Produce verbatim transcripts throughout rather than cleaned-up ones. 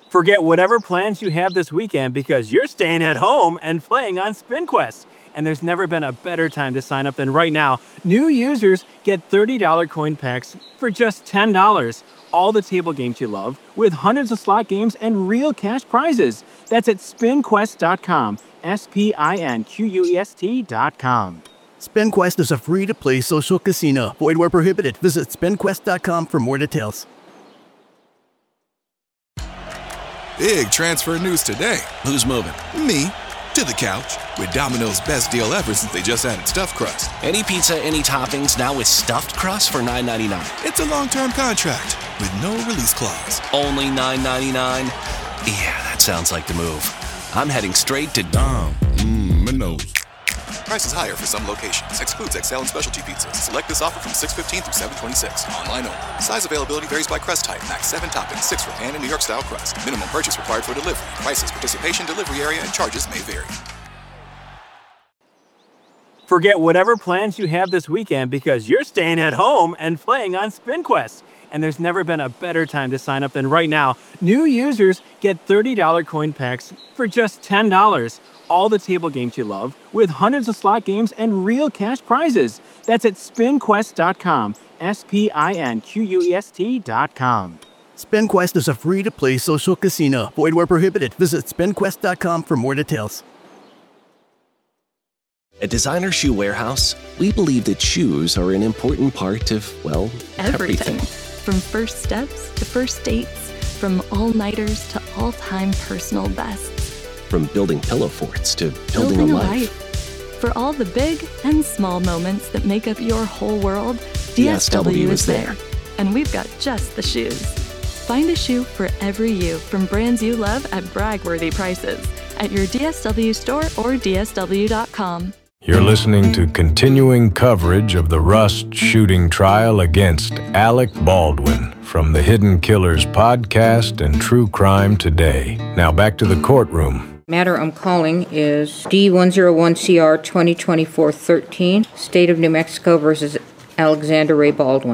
Forget whatever plans you have this weekend because you're staying at home and playing on SpinQuest. And there's never been a better time to sign up than right now. New users get thirty dollars coin packs for just ten dollars. All the table games you love, with hundreds of slot games and real cash prizes. That's at spin quest dot com. S P I N Q U E S T dot com. SpinQuest is a free-to-play social casino. Void where prohibited. Visit spin quest dot com for more details. Big transfer news today. Who's moving? Me. To the couch. With Domino's best deal ever since they just added stuffed crust. Any pizza, any toppings, now with stuffed crust for nine ninety-nine. It's a long-term contract with no release clause. Only nine ninety-nine? Yeah, that sounds like the move. I'm heading straight to Dom. Mmm, Minos. Prices higher for some locations. Excludes X L and specialty pizzas. Select this offer from six fifteen through seven twenty-six. Online only. Size availability varies by crust type. Max seven toppings, six for pan and New York style crust. Minimum purchase required for delivery. Prices, participation, delivery area, and charges may vary. Forget whatever plans you have this weekend because you're staying at home and playing on SpinQuest. And there's never been a better time to sign up than right now. New users get thirty dollars coin packs for just ten dollars. All the table games you love, with hundreds of slot games and real cash prizes. That's at spin quest dot com. S P I N Q U E S T dot com. SpinQuest is a free-to-play social casino. Void where prohibited. Visit spin quest dot com for more details. At Designer Shoe Warehouse, we believe that shoes are an important part of, well, everything. everything. From first steps to first dates, from all-nighters to all-time personal bests. From building pillow forts to building, building a a life. life. For all the big and small moments that make up your whole world, D S W is there. And we've got just the shoes. Find a shoe for every you from brands you love at brag-worthy prices at your D S W store or D S W dot com. You're listening to continuing coverage of the Rust shooting trial against Alec Baldwin from the Hidden Killers podcast and True Crime Today. Now back to the courtroom. Matter I'm calling is D one oh one C R twenty twenty-four thirteen, State of New Mexico versus Alexander Ray Baldwin.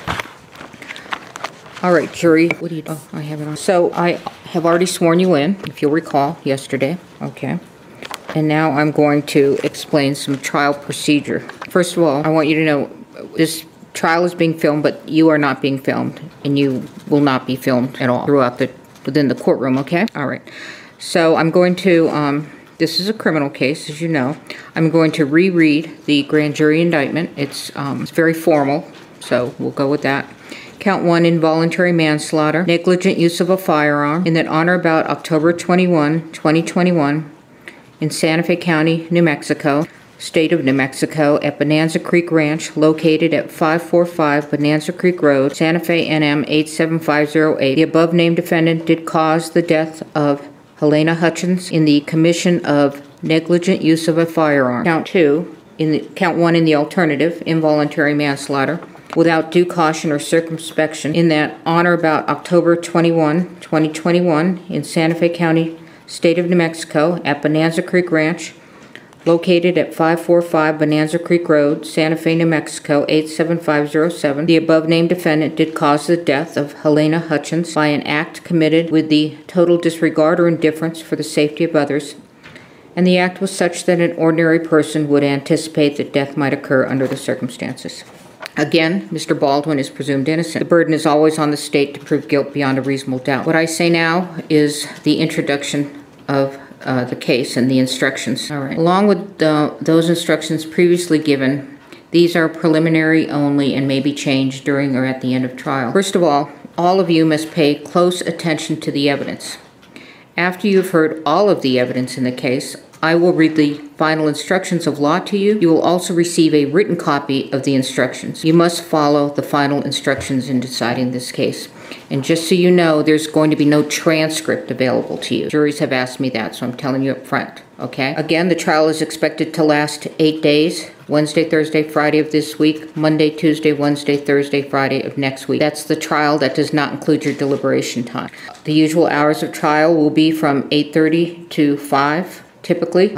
All right, jury. What do you do? Oh, I have it on. So I have already sworn you in, if you'll recall, yesterday. Okay. And now I'm going to explain some trial procedure. First of all, I want you to know this trial is being filmed, but you are not being filmed, and you will not be filmed at all throughout the within the courtroom. Okay. All right. So I'm going to, um, this is a criminal case, as you know. I'm going to reread the grand jury indictment. It's, um, it's very formal, so we'll go with that. Count one, involuntary manslaughter, negligent use of a firearm, in that on or about October twenty-first, twenty twenty-one, in Santa Fe County, New Mexico, State of New Mexico, at Bonanza Creek Ranch, located at five forty-five Bonanza Creek Road, Santa Fe, N M eight seven five zero eight. The above-named defendant did cause the death of Helena Hutchins in the commission of negligent use of a firearm. Count two, in the, count one in the alternative, involuntary manslaughter, without due caution or circumspection, in that on or about October twenty-first, twenty twenty-one, in Santa Fe County, State of New Mexico, at Bonanza Creek Ranch, located at five forty-five Bonanza Creek Road, Santa Fe, New Mexico, eight seven five zero seven. The above-named defendant did cause the death of Helena Hutchins by an act committed with the total disregard or indifference for the safety of others, and the act was such that an ordinary person would anticipate that death might occur under the circumstances. Again, Mister Baldwin is presumed innocent. The burden is always on the state to prove guilt beyond a reasonable doubt. What I say now is the introduction of uh, the case and the instructions. All right. Along with the, those instructions previously given, these are preliminary only and may be changed during or at the end of trial. First of all, all of you must pay close attention to the evidence. After you have heard all of the evidence in the case, I will read the final instructions of law to you. You will also receive a written copy of the instructions. You must follow the final instructions in deciding this case. And just so you know, there's going to be no transcript available to you. Juries have asked me that, so I'm telling you up front, okay? Again, the trial is expected to last eight days, Wednesday, Thursday, Friday of this week, Monday, Tuesday, Wednesday, Thursday, Friday of next week. That's the trial. That does not include your deliberation time. The usual hours of trial will be from eight thirty to five, typically,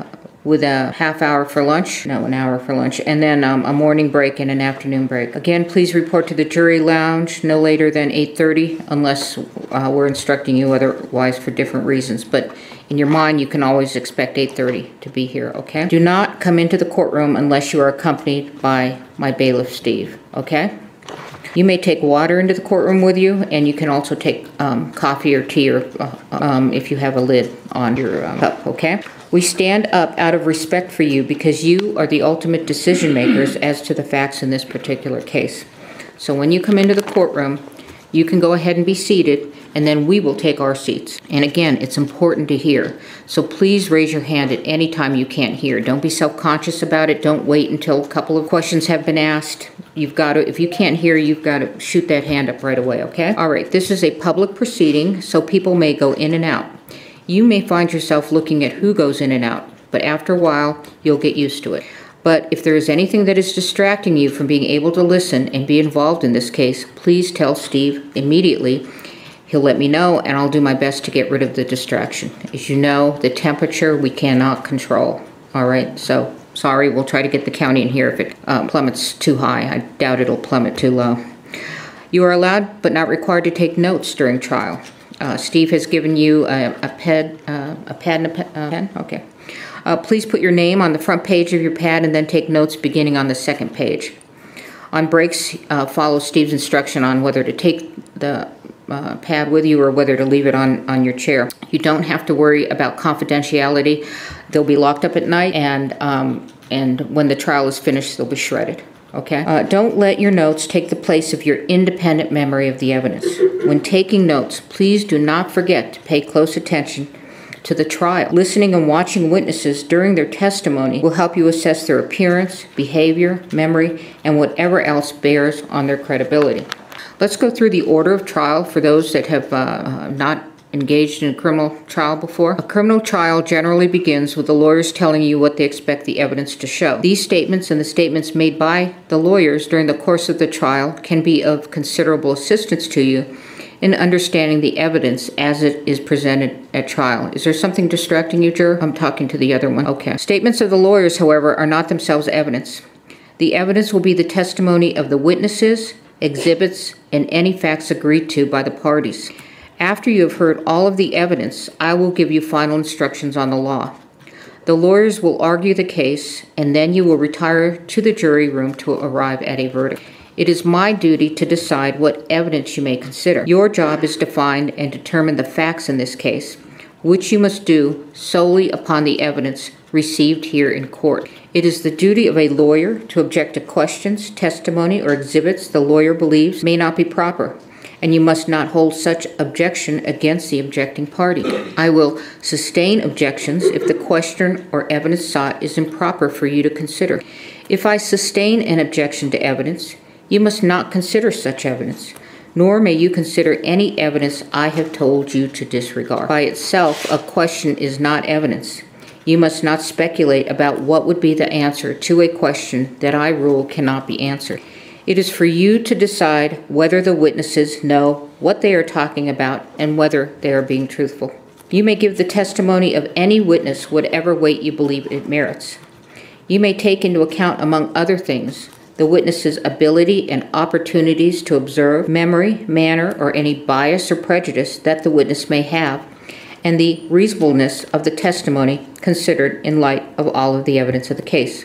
with a half hour for lunch, no, an hour for lunch, and then um, a morning break and an afternoon break. Again, please report to the jury lounge no later than eight thirty unless uh, we're instructing you otherwise for different reasons. But in your mind, you can always expect eight thirty to be here, okay? Do not come into the courtroom unless you are accompanied by my bailiff, Steve, okay? You may take water into the courtroom with you, and you can also take um, coffee or tea or uh, um, if you have a lid on your um, cup, okay? We stand up out of respect for you because you are the ultimate decision makers as to the facts in this particular case. So when you come into the courtroom, you can go ahead and be seated, and then we will take our seats. And again, it's important to hear. So please raise your hand at any time you can't hear. Don't be self-conscious about it. Don't wait until a couple of questions have been asked. You've got to, if you can't hear, you've got to shoot that hand up right away, okay? All right, this is a public proceeding, so people may go in and out. You may find yourself looking at who goes in and out, but after a while, you'll get used to it. But if there is anything that is distracting you from being able to listen and be involved in this case, please tell Steve immediately. He'll let me know, and I'll do my best to get rid of the distraction. As you know, the temperature we cannot control. All right, so sorry, we'll try to get the county in here if it um, plummets too high. I doubt it'll plummet too low. You are allowed but not required to take notes during trial. Uh, Steve has given you a, a, ped, uh, a pad and a pe uh, pen. Okay. Uh, please put your name on the front page of your pad and then take notes beginning on the second page. On breaks, uh, follow Steve's instruction on whether to take the uh, pad with you or whether to leave it on, on your chair. You don't have to worry about confidentiality. They'll be locked up at night, and, um, and when the trial is finished, they'll be shredded. Okay? Uh, don't let your notes take the place of your independent memory of the evidence. When taking notes, please do not forget to pay close attention to the trial. Listening and watching witnesses during their testimony will help you assess their appearance, behavior, memory, and whatever else bears on their credibility. Let's go through the order of trial for those that have uh, uh, not engaged in a criminal trial before. A criminal trial generally begins with the lawyers telling you what they expect the evidence to show. These statements and the statements made by the lawyers during the course of the trial can be of considerable assistance to you in understanding the evidence as it is presented at trial. Is there something distracting you, juror? I'm talking to the other one. Okay. Statements of the lawyers, however, are not themselves evidence. The evidence will be the testimony of the witnesses, exhibits, and any facts agreed to by the parties. After you have heard all of the evidence, I will give you final instructions on the law. The lawyers will argue the case, and then you will retire to the jury room to arrive at a verdict. It is my duty to decide what evidence you may consider. Your job is to find and determine the facts in this case, which you must do solely upon the evidence received here in court. It is the duty of a lawyer to object to questions, testimony, or exhibits the lawyer believes may not be proper, and you must not hold such objection against the objecting party. I will sustain objections if the question or evidence sought is improper for you to consider. If I sustain an objection to evidence, you must not consider such evidence, nor may you consider any evidence I have told you to disregard. By itself, a question is not evidence. You must not speculate about what would be the answer to a question that I rule cannot be answered. It is for you to decide whether the witnesses know what they are talking about and whether they are being truthful. You may give the testimony of any witness whatever weight you believe it merits. You may take into account, among other things, the witness's ability and opportunities to observe, memory, manner, or any bias or prejudice that the witness may have, and the reasonableness of the testimony considered in light of all of the evidence of the case.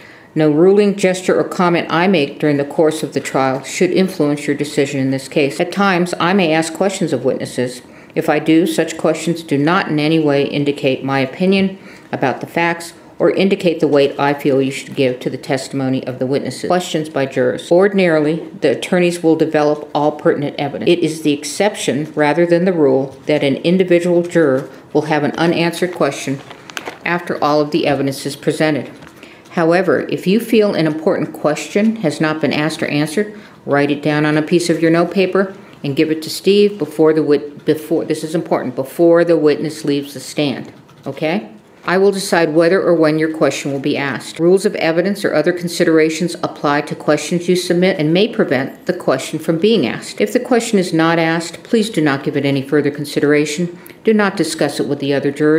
No ruling, gesture, or comment I make during the course of the trial should influence your decision in this case. At times, I may ask questions of witnesses. If I do, such questions do not in any way indicate my opinion about the facts or indicate the weight I feel you should give to the testimony of the witnesses. Questions by jurors. Ordinarily, the attorneys will develop all pertinent evidence. It is the exception, rather than the rule, that an individual juror will have an unanswered question after all of the evidence is presented. However, if you feel an important question has not been asked or answered, write it down on a piece of your notepaper and give it to Steve before the wit before this is important before the witness leaves the stand. Okay? I will decide whether or when your question will be asked. Rules of evidence or other considerations apply to questions you submit and may prevent the question from being asked. If the question is not asked, please do not give it any further consideration. Do not discuss it with the other jurors.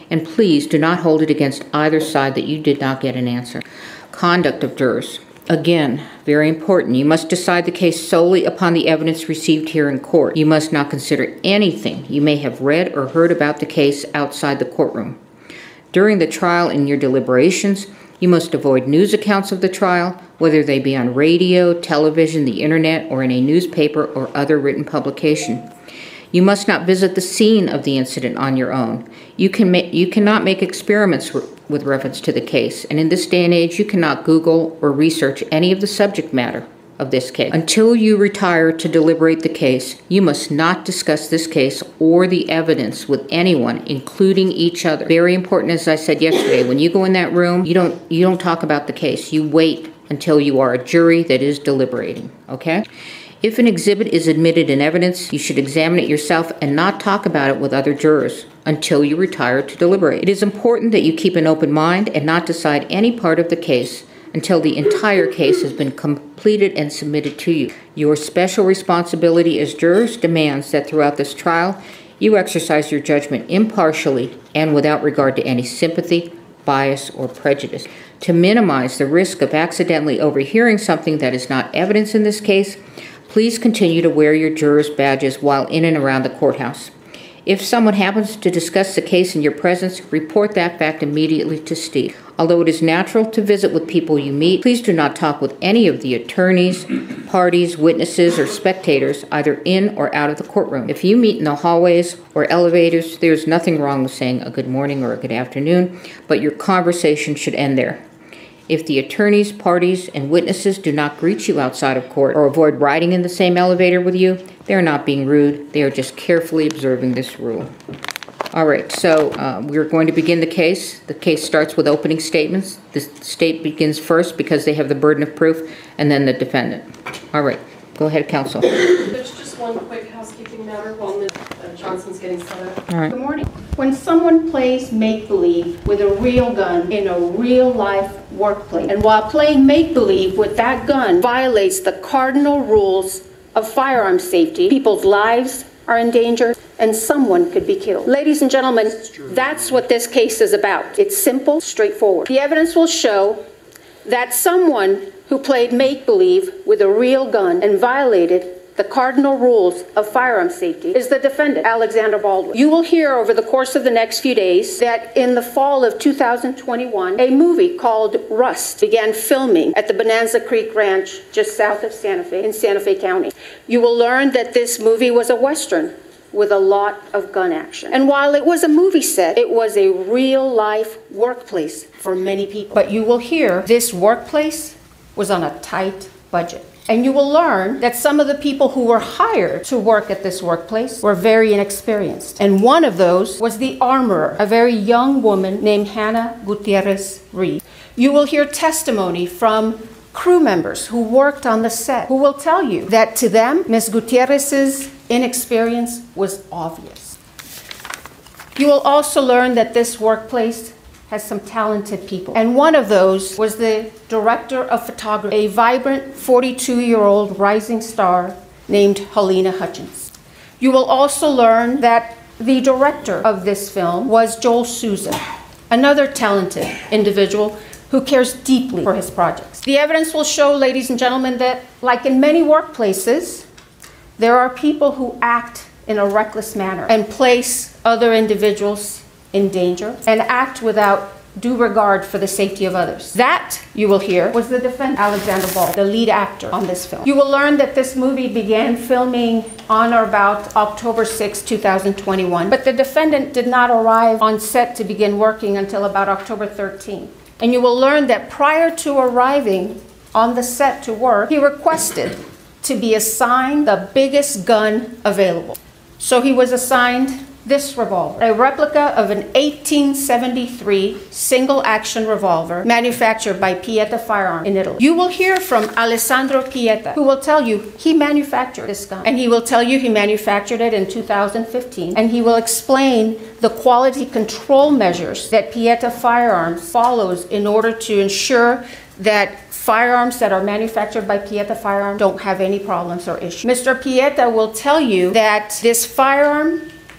And please do not hold it against either side that you did not get an answer. Conduct of jurors. Again, very important. You must decide the case solely upon the evidence received here in court. You must not consider anything you may have read or heard about the case outside the courtroom. During the trial and your deliberations, you must avoid news accounts of the trial, whether they be on radio, television, the internet, or in a newspaper or other written publication. You must not visit the scene of the incident on your own. You can ma- you cannot make experiments re- with reference to the case, and in this day and age, you cannot Google or research any of the subject matter of this case. Until you retire to deliberate the case, you must not discuss this case or the evidence with anyone, including each other. Very important, as I said yesterday, when you go in that room, you don't you don't talk about the case. You wait until you are a jury that is deliberating, okay? If an exhibit is admitted in evidence, you should examine it yourself and not talk about it with other jurors until you retire to deliberate. It is important that you keep an open mind and not decide any part of the case until the entire case has been completed and submitted to you. Your special responsibility as jurors demands that throughout this trial, you exercise your judgment impartially and without regard to any sympathy, bias, or prejudice. To minimize the risk of accidentally overhearing something that is not evidence in this case, please continue to wear your juror's badges while in and around the courthouse. If someone happens to discuss the case in your presence, report that fact immediately to Steve. Although it is natural to visit with people you meet, please do not talk with any of the attorneys, parties, witnesses, or spectators, either in or out of the courtroom. If you meet in the hallways or elevators, there's nothing wrong with saying a good morning or a good afternoon, but your conversation should end there. If the attorneys, parties, and witnesses do not greet you outside of court or avoid riding in the same elevator with you, they are not being rude. They are just carefully observing this rule. All right, so uh, we're going to begin the case. The case starts with opening statements. The state begins first because they have the burden of proof, and then the defendant. All right, go ahead, counsel. There's just one quick housekeeping matter while Miz Johnson's getting set up. All right. Good morning. When someone plays make-believe with a real gun in a real-life workplace, and while playing make-believe with that gun violates the cardinal rules of firearm safety, people's lives are in danger, and someone could be killed. Ladies and gentlemen, that's what this case is about. It's simple, straightforward. The evidence will show that someone who played make-believe with a real gun and violated the cardinal rules of firearm safety is the defendant, Alexander Baldwin. You will hear over the course of the next few days that in the fall of two thousand twenty-one, a movie called Rust began filming at the Bonanza Creek Ranch just south of Santa Fe in Santa Fe County. You will learn that this movie was a Western with a lot of gun action. And while it was a movie set, it was a real-life workplace for many people. But you will hear this workplace was on a tight budget. And you will learn that some of the people who were hired to work at this workplace were very inexperienced. And one of those was the armorer, a very young woman named Hannah Gutierrez Reed. You will hear testimony from crew members who worked on the set, who will tell you that to them, Miz Gutierrez's inexperience was obvious. You will also learn that this workplace has some talented people. And one of those was the director of photography, a vibrant forty-two-year-old rising star named Helena Hutchins. You will also learn that the director of this film was Joel Souza, another talented individual who cares deeply for his projects. The evidence will show, ladies and gentlemen, that like in many workplaces, there are people who act in a reckless manner and place other individuals in danger and act without due regard for the safety of others. That, you will hear, was the defendant, Alexander Baldwin, the lead actor on this film. You will learn that this movie began filming on or about October sixth, two thousand twenty-one, but the defendant did not arrive on set to begin working until about October thirteenth. And you will learn that prior to arriving on the set to work, he requested to be assigned the biggest gun available. So he was assigned this revolver, a replica of an eighteen seventy-three single-action revolver manufactured by Pieta Firearms in Italy. You will hear from Alessandro Pieta, who will tell you he manufactured this gun. And he will tell you he manufactured it in two thousand fifteen. And he will explain the quality control measures that Pieta Firearms follows in order to ensure that firearms that are manufactured by Pieta Firearms don't have any problems or issues. Mister Pieta will tell you that this firearm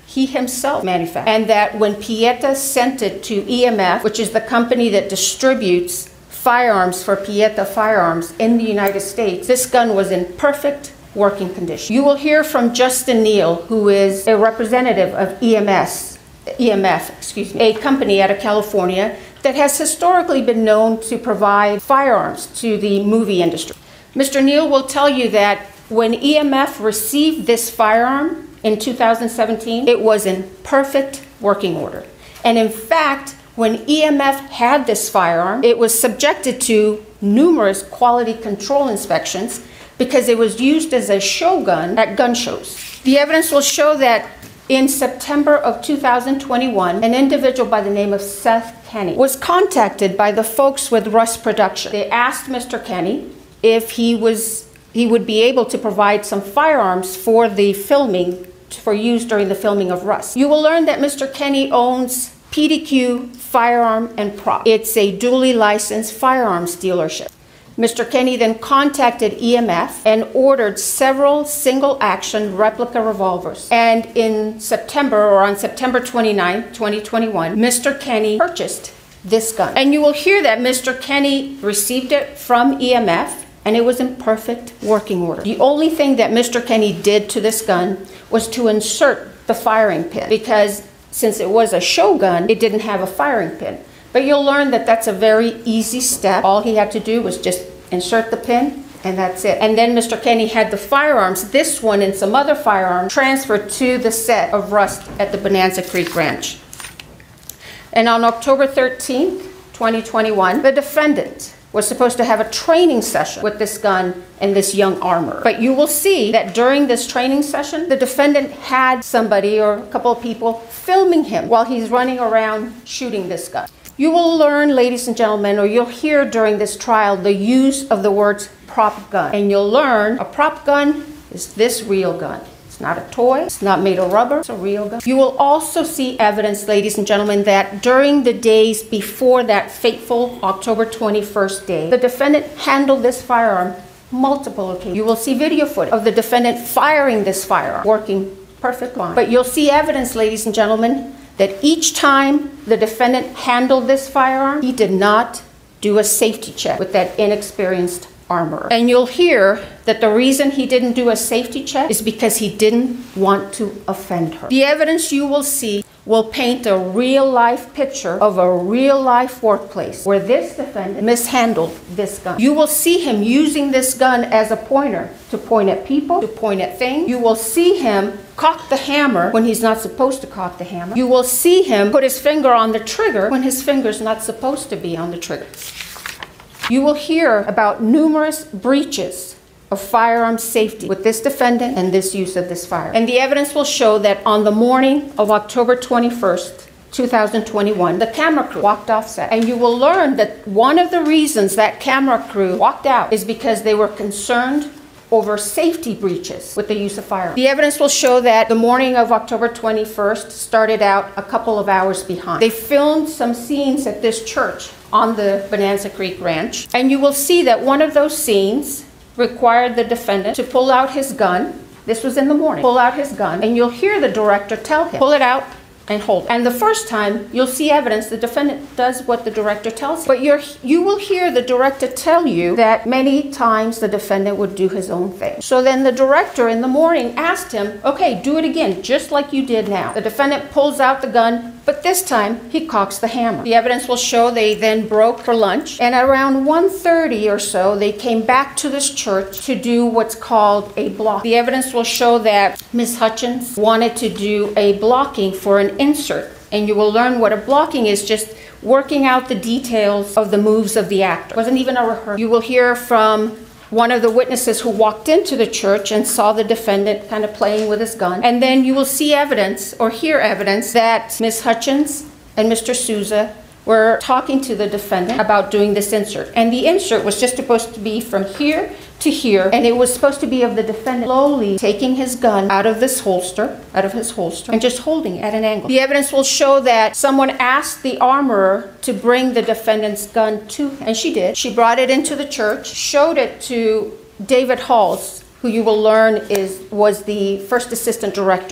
he himself manufactured, and that when Pieta sent it to E M F, which is the company that distributes firearms for Pieta Firearms in the United States, this gun was in perfect working condition. You will hear from Justin Neal, who is a representative of E M S, E M F, excuse me, a company out of California that has historically been known to provide firearms to the movie industry. Mister Neal will tell you that when E M F received this firearm in two thousand seventeen, it was in perfect working order. And in fact, when E M F had this firearm, it was subjected to numerous quality control inspections because it was used as a show gun at gun shows. The evidence will show that in September of two thousand twenty-one, an individual by the name of Seth Kenny was contacted by the folks with Rust Production. They asked Mister Kenny if he was he would be able to provide some firearms for the filming, for use during the filming of Rust. You will learn that Mister Kenny owns P D Q Firearm and Prop. It's a duly licensed firearms dealership. Mister Kenny then contacted E M F and ordered several single-action replica revolvers. And in September, or on September twenty-ninth, twenty twenty-one, Mister Kenny purchased this gun. And you will hear that Mister Kenny received it from E M F, and it was in perfect working order. The only thing that Mister Kenny did to this gun was to insert the firing pin, because since it was a show gun, it didn't have a firing pin. But you'll learn that that's a very easy step. All he had to do was just insert the pin, and that's it. And then Mister Kenny had the firearms, this one and some other firearms, transferred to the set of Rust at the Bonanza Creek Ranch. And on October thirteenth, twenty twenty-one, the defendant was supposed to have a training session with this gun and this young armorer. But you will see that during this training session, the defendant had somebody or a couple of people filming him while he's running around shooting this gun. You will learn, ladies and gentlemen, or you'll hear during this trial, the use of the words prop gun. And you'll learn a prop gun is this real gun. It's not a toy, it's not made of rubber, it's a real gun. You will also see evidence, ladies and gentlemen, that during the days before that fateful October twenty-first day, the defendant handled this firearm multiple occasions. You will see video footage of the defendant firing this firearm, working perfect line. But you'll see evidence, ladies and gentlemen, that each time the defendant handled this firearm, he did not do a safety check with that inexperienced armorer. And you'll hear that the reason he didn't do a safety check is because he didn't want to offend her. The evidence you will see will paint a real-life picture of a real-life workplace where this defendant mishandled this gun. You will see him using this gun as a pointer to point at people, to point at things. You will see him cock the hammer when he's not supposed to cock the hammer. You will see him put his finger on the trigger when his finger's not supposed to be on the trigger. You will hear about numerous breaches of firearm safety with this defendant and this use of this firearm. And the evidence will show that on the morning of October twenty-first, two thousand twenty-one, the camera crew walked off set. And you will learn that one of the reasons that camera crew walked out is because they were concerned over safety breaches with the use of firearms. The evidence will show that the morning of October twenty-first started out a couple of hours behind. They filmed some scenes at this church on the Bonanza Creek Ranch, and you will see that one of those scenes required the defendant to pull out his gun. This was in the morning. Pull out his gun, and you'll hear the director tell him, pull it out and hold it. And the first time, you'll see evidence the defendant does what the director tells him. But you're, you will hear the director tell you that many times the defendant would do his own thing. So then the director in the morning asked him, okay, do it again, just like you did now. The defendant pulls out the gun, but this time he cocks the hammer. The evidence will show they then broke for lunch, and at around one thirty or so, they came back to this church to do what's called a block. The evidence will show that Miz Hutchins wanted to do a blocking for an insert, and you will learn what a blocking is, just working out the details of the moves of the actor. It wasn't even a rehearsal. You will hear from one of the witnesses who walked into the church and saw the defendant kind of playing with his gun. And then you will see evidence, or hear evidence, that Miz Hutchins and Mister Souza were talking to the defendant about doing this insert. And the insert was just supposed to be from here to here, and it was supposed to be of the defendant slowly taking his gun out of this holster, out of his holster, and just holding it at an angle. The evidence will show that someone asked the armorer to bring the defendant's gun to him, and she did. She brought it into the church, showed it to David Halls, who you will learn is was the first assistant director.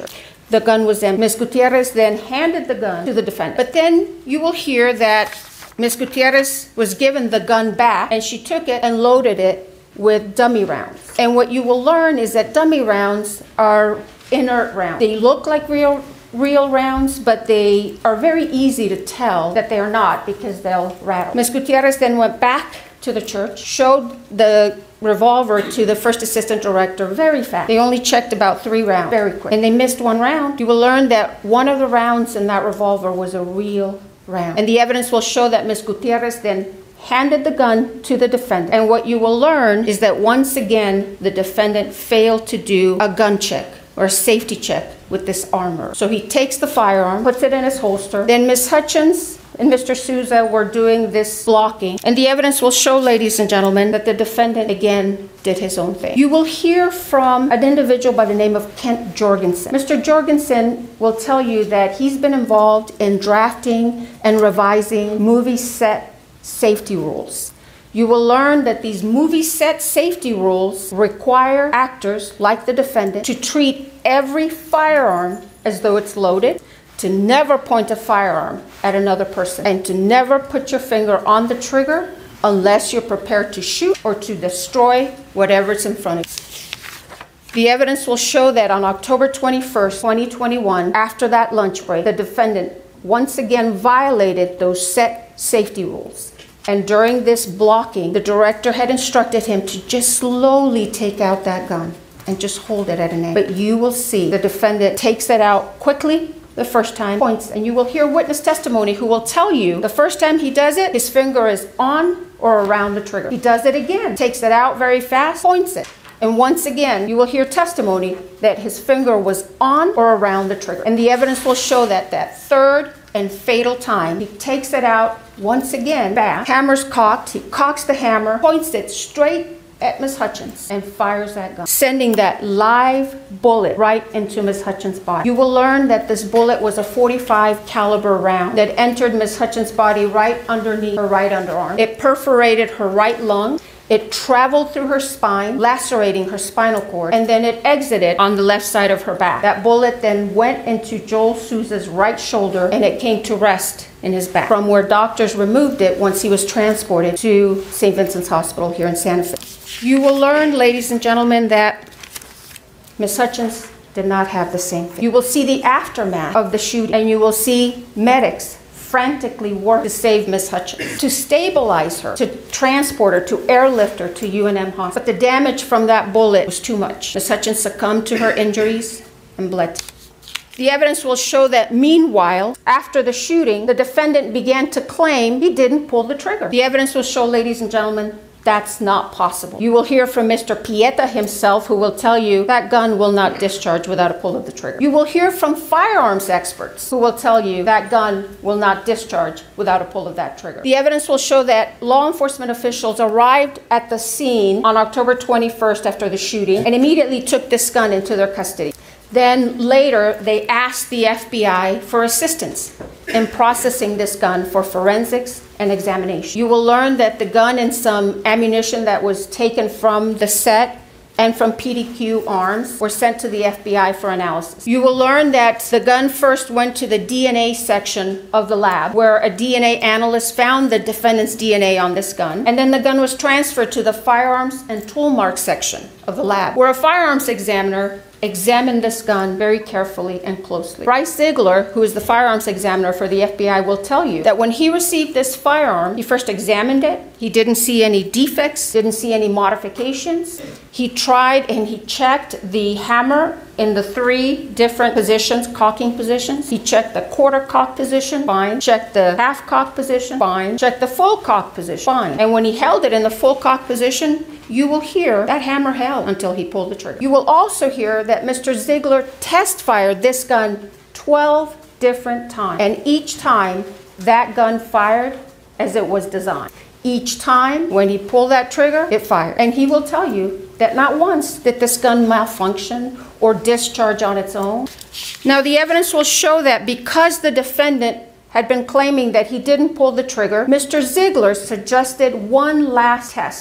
The gun was empty. Miz Gutierrez then handed the gun to the defendant. But then you will hear that Miz Gutierrez was given the gun back, and she took it and loaded it with dummy rounds. And what you will learn is that dummy rounds are inert rounds. They look like real real rounds, but they are very easy to tell that they are not because they'll rattle. Miz Gutierrez then went back to the church, showed the revolver to the first assistant director very fast. They only checked about three rounds, very quick. And they missed one round. You will learn that one of the rounds in that revolver was a real round. And the evidence will show that Miz Gutierrez then handed the gun to the defendant. And what you will learn is that once again, the defendant failed to do a gun check or a safety check with this armor. So he takes the firearm, puts it in his holster. Then Miz Hutchins and Mister Souza were doing this blocking. And the evidence will show, ladies and gentlemen, that the defendant again did his own thing. You will hear from an individual by the name of Kent Jorgensen. Mister Jorgensen will tell you that he's been involved in drafting and revising movie set safety rules. You will learn that these movie set safety rules require actors like the defendant to treat every firearm as though it's loaded, to never point a firearm at another person, and to never put your finger on the trigger unless you're prepared to shoot or to destroy whatever's in front of you. The evidence will show that on October twenty-first, twenty twenty-one, after that lunch break, the defendant once again violated those set safety rules. And during this blocking, the director had instructed him to just slowly take out that gun and just hold it at an angle. But you will see the defendant takes it out quickly the first time, points, and you will hear witness testimony who will tell you the first time he does it, his finger is on or around the trigger. He does it again, takes it out very fast, points it. And once again, you will hear testimony that his finger was on or around the trigger. And the evidence will show that that third and fatal time, he takes it out once again, back, hammer's cocked, he cocks the hammer, points it straight at Miz Hutchins and fires that gun, sending that live bullet right into Miz Hutchins' body. You will learn that this bullet was a forty-five caliber round that entered Miz Hutchins' body right underneath her right underarm. It perforated her right lung. It traveled through her spine, lacerating her spinal cord, and then it exited on the left side of her back. That bullet then went into Joel Souza's right shoulder, and it came to rest in his back, from where doctors removed it once he was transported to Saint Vincent's Hospital here in Santa Fe. You will learn, ladies and gentlemen, that Miz Hutchins did not have the same thing. You will see the aftermath of the shooting, and you will see medics frantically work to save Miz Hutchins, to stabilize her, to transport her, to airlift her to U N M Hospital. But the damage from that bullet was too much. Miz Hutchins succumbed to her injuries and bled. The evidence will show that meanwhile, after the shooting, the defendant began to claim he didn't pull the trigger. The evidence will show, ladies and gentlemen, that's not possible. You will hear from Mister Pieta himself, who will tell you that gun will not discharge without a pull of the trigger. You will hear from firearms experts who will tell you that gun will not discharge without a pull of that trigger. The evidence will show that law enforcement officials arrived at the scene on October twenty-first after the shooting and immediately took this gun into their custody. Then later, they asked the F B I for assistance in processing this gun for forensics and examination. You will learn that the gun and some ammunition that was taken from the set and from P D Q Arms were sent to the F B I for analysis. You will learn that the gun first went to the D N A section of the lab, where a D N A analyst found the defendant's D N A on this gun, and then the gun was transferred to the firearms and tool mark section of the lab, where a firearms examiner examined this gun very carefully and closely. Bryce Ziegler, who is the firearms examiner for the F B I, will tell you that when he received this firearm, he first examined it. He didn't see any defects, didn't see any modifications. He tried and he checked the hammer in the three different positions, cocking positions. He checked the quarter cock position, fine. Checked the half cock position, fine. Checked the full cock position, fine. And when he held it in the full cock position, you will hear that hammer held until he pulled the trigger. You will also hear that Mister Ziegler test fired this gun twelve different times. And each time, that gun fired as it was designed. Each time, when he pulled that trigger, it fired. And he will tell you that not once did this gun malfunction or discharge on its own. Now, the evidence will show that because the defendant had been claiming that he didn't pull the trigger, Mister Ziegler suggested one last test to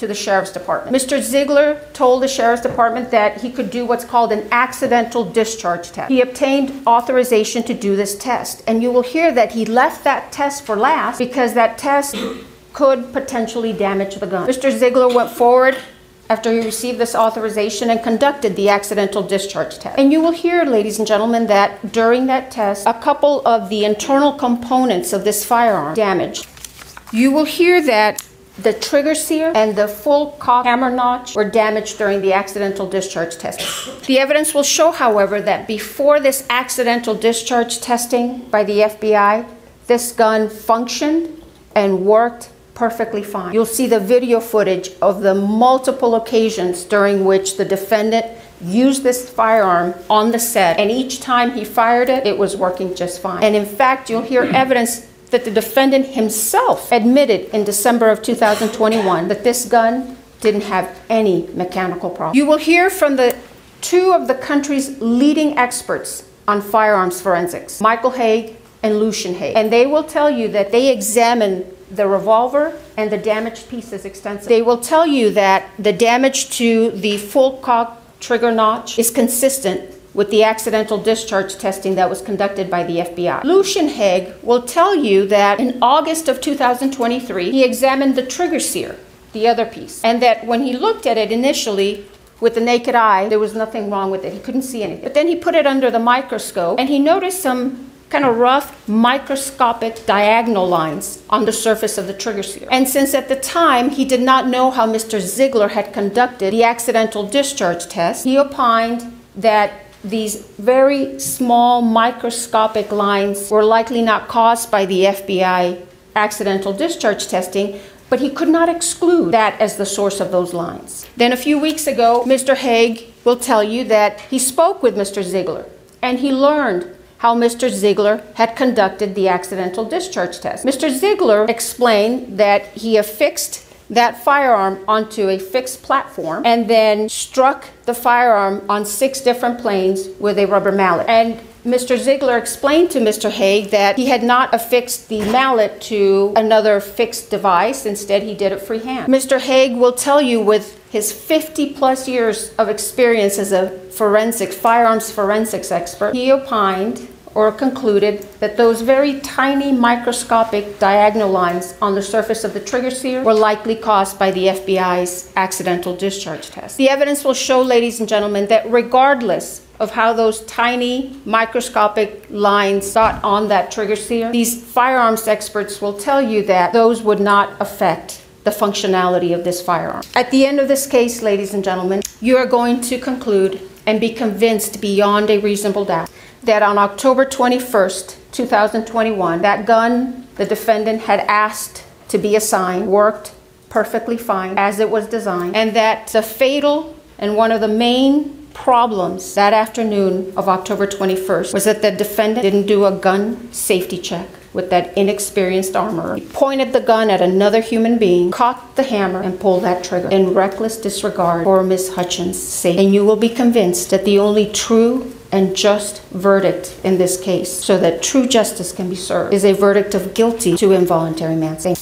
to the Sheriff's Department. Mister Ziegler told the Sheriff's Department that he could do what's called an accidental discharge test. He obtained authorization to do this test, and you will hear that he left that test for last because that test could potentially damage the gun. Mister Ziegler went forward after he received this authorization and conducted the accidental discharge test. And you will hear, ladies and gentlemen, that during that test, a couple of the internal components of this firearm damaged. You will hear that the trigger sear and the full cock hammer notch were damaged during the accidental discharge test. The evidence will show, however, that before this accidental discharge testing by the F B I, this gun functioned and worked perfectly fine. You'll see the video footage of the multiple occasions during which the defendant used this firearm on the set, and each time he fired it, it was working just fine. And in fact, you'll hear evidence that the defendant himself admitted in December of two thousand twenty-one that this gun didn't have any mechanical problem. You will hear from the two of the country's leading experts on firearms forensics, Michael Hague and Lucian Hague, and they will tell you that they examined the revolver and the damaged pieces extensively. They will tell you that the damage to the full cock trigger notch is consistent with the accidental discharge testing that was conducted by the F B I. Lucian Hague will tell you that in August of two thousand twenty-three, he examined the trigger sear, the other piece, and that when he looked at it initially with the naked eye, there was nothing wrong with it. He couldn't see anything. But then he put it under the microscope and he noticed some kind of rough microscopic diagonal lines on the surface of the trigger sear. And since at the time he did not know how Mister Ziegler had conducted the accidental discharge test, he opined that these very small microscopic lines were likely not caused by the F B I accidental discharge testing, but he could not exclude that as the source of those lines. Then a few weeks ago, Mister Hague will tell you that he spoke with Mister Ziegler and he learned how Mister Ziegler had conducted the accidental discharge test. Mister Ziegler explained that he affixed that firearm onto a fixed platform and then struck the firearm on six different planes with a rubber mallet. And Mister Ziegler explained to Mister Hague that he had not affixed the mallet to another fixed device. Instead, he did it freehand. Mister Hague will tell you, with his fifty plus years of experience as a forensic, firearms forensics expert, he opined or concluded that those very tiny microscopic diagonal lines on the surface of the trigger sear were likely caused by the F B I's accidental discharge test. The evidence will show, ladies and gentlemen, that regardless of how those tiny microscopic lines got on that trigger sear, these firearms experts will tell you that those would not affect the functionality of this firearm. At the end of this case, ladies and gentlemen, you are going to conclude and be convinced beyond a reasonable doubt that on October twenty-first, two thousand twenty-one, that gun the defendant had asked to be assigned worked perfectly fine as it was designed, and that the fatal and one of the main problems that afternoon of October twenty-first was that the defendant didn't do a gun safety check with that inexperienced armorer. He pointed the gun at another human being, cocked the hammer, and pulled that trigger in reckless disregard for Miss Hutchins' safety. And you will be convinced that the only true and just verdict in this case, so that true justice can be served, is a verdict of guilty to involuntary manslaughter.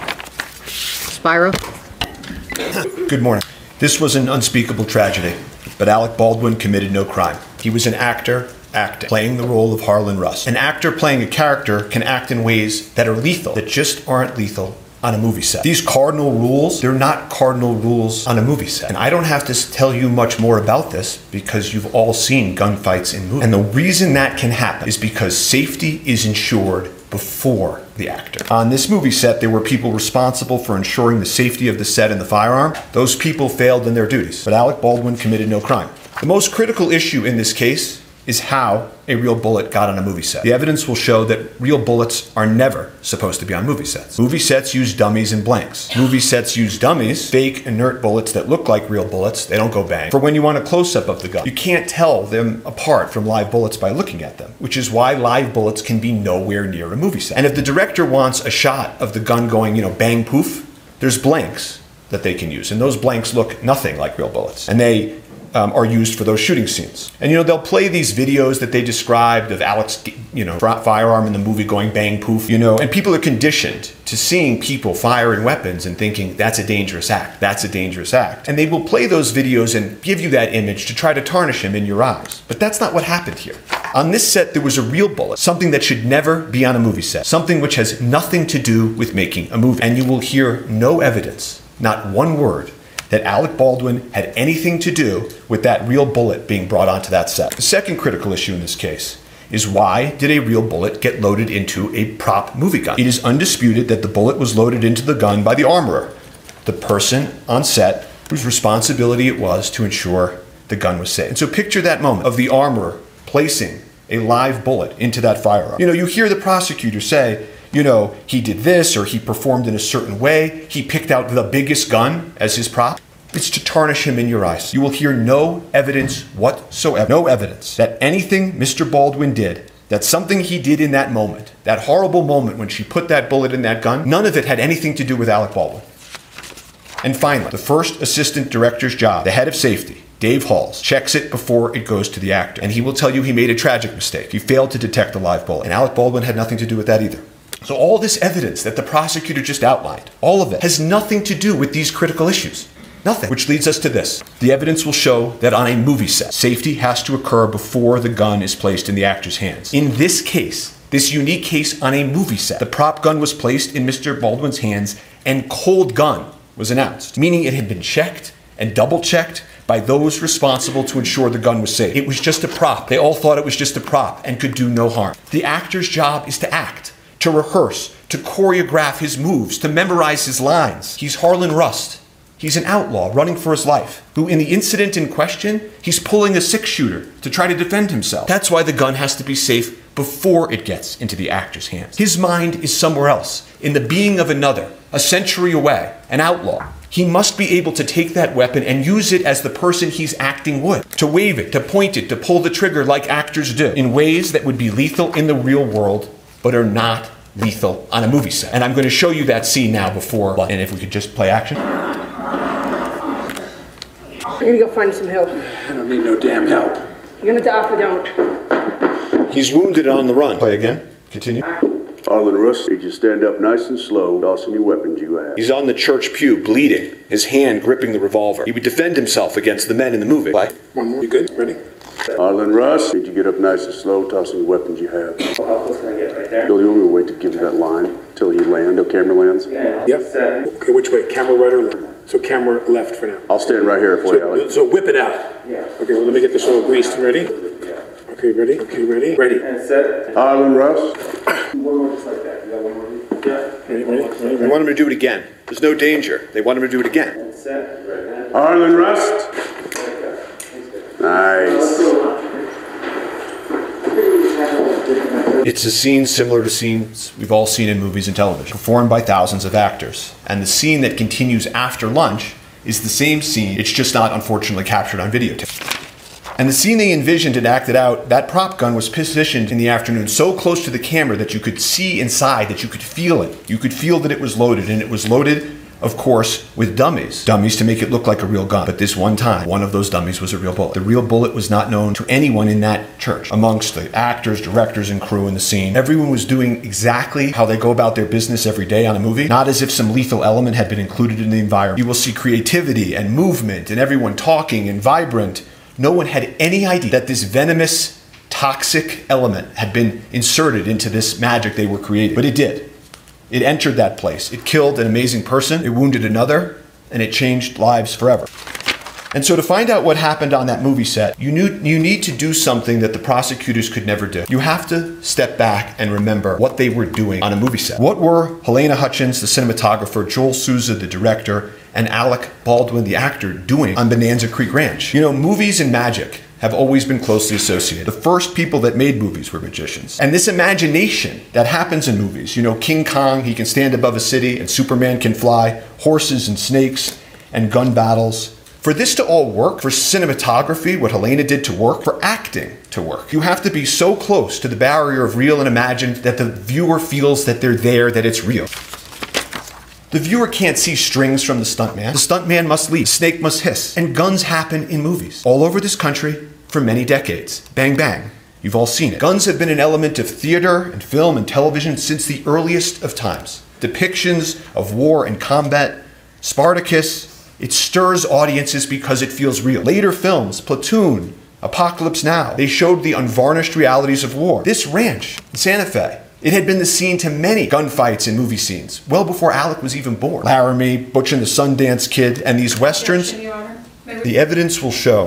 Spyro. Good morning. This was an unspeakable tragedy, but Alec Baldwin committed no crime. He was an actor acting, playing the role of Harlan Russ. An actor playing a character can act in ways that are lethal, that just aren't lethal on a movie set. These cardinal rules, they're not cardinal rules on a movie set. And I don't have to tell you much more about this because you've all seen gunfights in movies. And the reason that can happen is because safety is ensured before the actor. On this movie set, there were people responsible for ensuring the safety of the set and the firearm. Those people failed in their duties, but Alec Baldwin committed no crime. The most critical issue in this case is how a real bullet got on a movie set. The evidence will show that real bullets are never supposed to be on movie sets. Movie sets use dummies and blanks. Movie sets use dummies, fake inert bullets that look like real bullets. They don't go bang. For when you want a close-up of the gun, you can't tell them apart from live bullets by looking at them, which is why live bullets can be nowhere near a movie set. And if the director wants a shot of the gun going, you know, bang poof, there's blanks that they can use. And those blanks look nothing like real bullets. And they um, are used for those shooting scenes. And you know, they'll play these videos that they described of Alec's, you know, firearm in the movie going bang poof, you know, and people are conditioned to seeing people firing weapons and thinking that's a dangerous act, that's a dangerous act. And they will play those videos and give you that image to try to tarnish him in your eyes. But that's not what happened here. On this set, there was a real bullet, something that should never be on a movie set, something which has nothing to do with making a movie. And you will hear no evidence, not one word, that Alec Baldwin had anything to do with that real bullet being brought onto that set. The second critical issue in this case is, why did a real bullet get loaded into a prop movie gun? It is undisputed that the bullet was loaded into the gun by the armorer, the person on set whose responsibility it was to ensure the gun was safe. And so picture that moment of the armorer placing a live bullet into that firearm. You know, you hear the prosecutor say, you know, he did this, or he performed in a certain way, he picked out the biggest gun as his prop. It's to tarnish him in your eyes. You will hear no evidence whatsoever, no evidence that anything Mister Baldwin did, that something he did in that moment, that horrible moment when she put that bullet in that gun, none of it had anything to do with Alec Baldwin. And finally, the first assistant director's job, the head of safety, Dave Halls, checks it before it goes to the actor. And he will tell you he made a tragic mistake. He failed to detect a live bullet. And Alec Baldwin had nothing to do with that either. So all this evidence that the prosecutor just outlined, all of it, has nothing to do with these critical issues. Nothing. Which leads us to this. The evidence will show that on a movie set, safety has to occur before the gun is placed in the actor's hands. In this case, this unique case on a movie set, the prop gun was placed in Mister Baldwin's hands and cold gun was announced, meaning it had been checked and double-checked by those responsible to ensure the gun was safe. It was just a prop. They all thought it was just a prop and could do no harm. The actor's job is to act, to rehearse, to choreograph his moves, to memorize his lines. He's Harlan Rust. He's an outlaw running for his life, who in the incident in question, he's pulling a six-shooter to try to defend himself. That's why the gun has to be safe before it gets into the actor's hands. His mind is somewhere else, in the being of another, a century away, an outlaw. He must be able to take that weapon and use it as the person he's acting would, to wave it, to point it, to pull the trigger like actors do, in ways that would be lethal in the real world, but are not lethal on a movie set. And I'm going to show you that scene now before, and if we could just play action. You're gonna go find some help. I don't need no damn help. You're gonna die if we don't. He's wounded and on the run. Play again. Continue. Harlan Rust, you just stand up nice and slow, tossing your weapons you have. He's on the church pew, bleeding, his hand gripping the revolver. He would defend himself against the men in the movie. Play. One more. You good? Ready? Harlan Rust, did you get up nice and slow, tossing the weapons you have? How close can I get right there? Bill, you want me to wait to give you that line till you land, till camera lands? Yeah. Yep. Okay, which way? Camera right or left? So camera left for now. I'll stand right here for so, you, Alec. So whip it out. Yeah. Okay, well, let me get this all greased. Ready? Yeah. Okay, ready? Okay, ready? Ready. And set. Harlan Rust. One more just like that. You got one more? Yeah. Ready, ready, ready, They want him to do it again. There's no danger. They want him to do it again. And set. Right. Harlan Rust. Nice. It's a scene similar to scenes we've all seen in movies and television, performed by thousands of actors. And the scene that continues after lunch is the same scene, it's just not unfortunately captured on videotape. And the scene they envisioned and acted out, that prop gun was positioned in the afternoon so close to the camera that you could see inside, that you could feel it. You could feel that it was loaded, and it was loaded, of course, with dummies. Dummies to make it look like a real gun. But this one time, one of those dummies was a real bullet. The real bullet was not known to anyone in that church. Amongst the actors, directors, and crew in the scene, everyone was doing exactly how they go about their business every day on a movie. Not as if some lethal element had been included in the environment. You will see creativity and movement and everyone talking and vibrant. No one had any idea that this venomous, toxic element had been inserted into this magic they were creating. But it did. It entered that place. It killed an amazing person, it wounded another, and it changed lives forever. And so to find out what happened on that movie set, you, knew, you need to do something that the prosecutors could never do. You have to step back and remember what they were doing on a movie set. What were Helena Hutchins, the cinematographer, Joel Souza, the director, and Alec Baldwin, the actor, doing on Bonanza Creek Ranch? You know, movies and magic have always been closely associated. The first people that made movies were magicians. And this imagination that happens in movies, you know, King Kong, he can stand above a city, and Superman can fly, horses and snakes and gun battles. For this to all work, for cinematography, what Helena did to work, for acting to work, you have to be so close to the barrier of real and imagined that the viewer feels that they're there, that it's real. The viewer can't see strings from the stuntman. The stuntman must leave. The snake must hiss. And guns happen in movies all over this country for many decades. Bang, bang. You've all seen it. Guns have been an element of theater and film and television since the earliest of times. Depictions of war and combat, Spartacus, it stirs audiences because it feels real. Later films, Platoon, Apocalypse Now, they showed the unvarnished realities of war. This ranch in Santa Fe, it had been the scene to many gunfights and movie scenes, well before Alec was even born. Laramie, Butch and the Sundance Kid, and these westerns, the evidence will show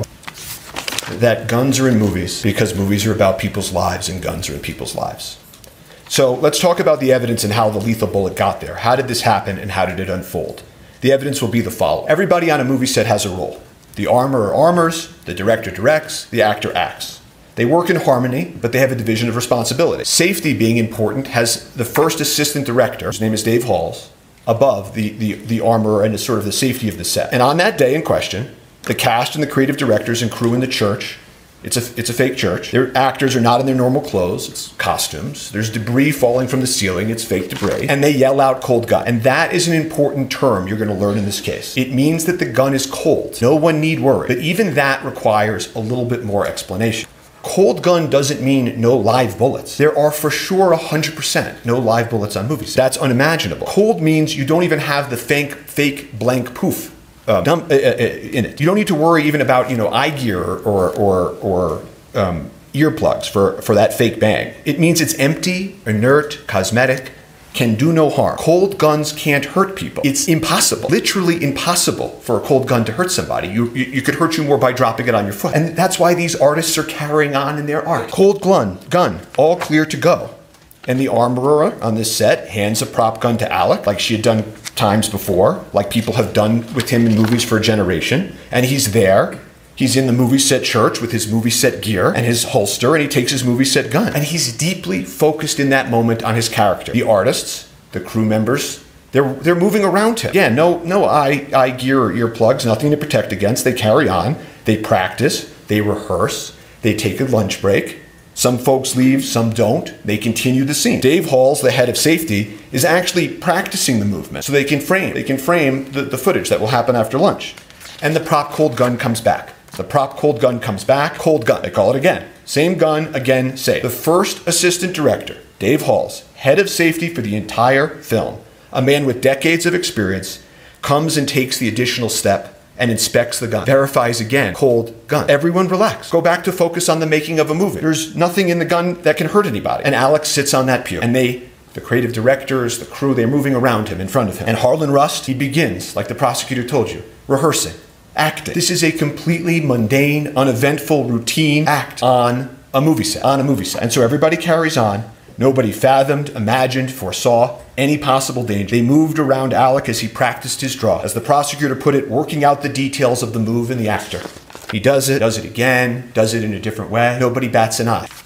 that guns are in movies because movies are about people's lives and guns are in people's lives. So let's talk about the evidence and how the lethal bullet got there. How did this happen and how did it unfold? The evidence will be the following. Everybody on a movie set has a role. The armorer armors, the director directs, the actor acts. They work in harmony, but they have a division of responsibility. Safety, being important, has the first assistant director, his name is Dave Halls, above the, the, the armorer and the sort of the safety of the set. And on that day in question, the cast and the creative directors and crew in the church, it's a, it's a fake church. Their actors are not in their normal clothes, it's costumes. There's debris falling from the ceiling, it's fake debris. And they yell out cold gun. And that is an important term you're gonna learn in this case. It means that the gun is cold. No one need worry. But even that requires a little bit more explanation. Cold gun doesn't mean no live bullets. There are for sure one hundred percent no live bullets on movies. That's unimaginable. Cold means you don't even have the fake, fake blank poof Uh, dump, uh, uh, in it. You don't need to worry even about, you know, eye gear or or or um, earplugs for, for that fake bang. It means it's empty, inert, cosmetic, can do no harm. Cold guns can't hurt people. It's impossible, literally impossible for a cold gun to hurt somebody. You, you, you could hurt you more by dropping it on your foot. And that's why these artists are carrying on in their art. Cold gun, gun, all clear to go. And the armorer on this set hands a prop gun to Alec, like she had done times before, like people have done with him in movies for a generation. And he's there. He's in the movie set church with his movie set gear and his holster, and he takes his movie set gun. And he's deeply focused in that moment on his character. The artists, the crew members, they're they're moving around him. Yeah, no, no eye, eye gear or earplugs, nothing to protect against. They carry on. They practice. They rehearse. They take a lunch break. Some folks leave, some don't. They continue the scene. Dave Halls, the head of safety, is actually practicing the movement so they can frame. They can frame the, the footage that will happen after lunch. And the prop cold gun comes back. The prop cold gun comes back. Cold gun. They call it again. Same gun, again, safe. The first assistant director, Dave Halls, head of safety for the entire film, a man with decades of experience, comes and takes the additional step and inspects the gun. Verifies again, cold gun. Everyone relax. Go back to focus on the making of a movie. There's nothing in the gun that can hurt anybody. And Alex sits on that pew. And they, the creative directors, the crew, they're moving around him, in front of him. And Harlan Rust, he begins, like the prosecutor told you, rehearsing, acting. This is a completely mundane, uneventful, routine act on a movie set, on a movie set. And so everybody carries on. Nobody fathomed, imagined, foresaw any possible danger. They moved around Alec as he practiced his draw. As the prosecutor put it, working out the details of the move in the actor. He does it, does it again, does it in a different way. Nobody bats an eye.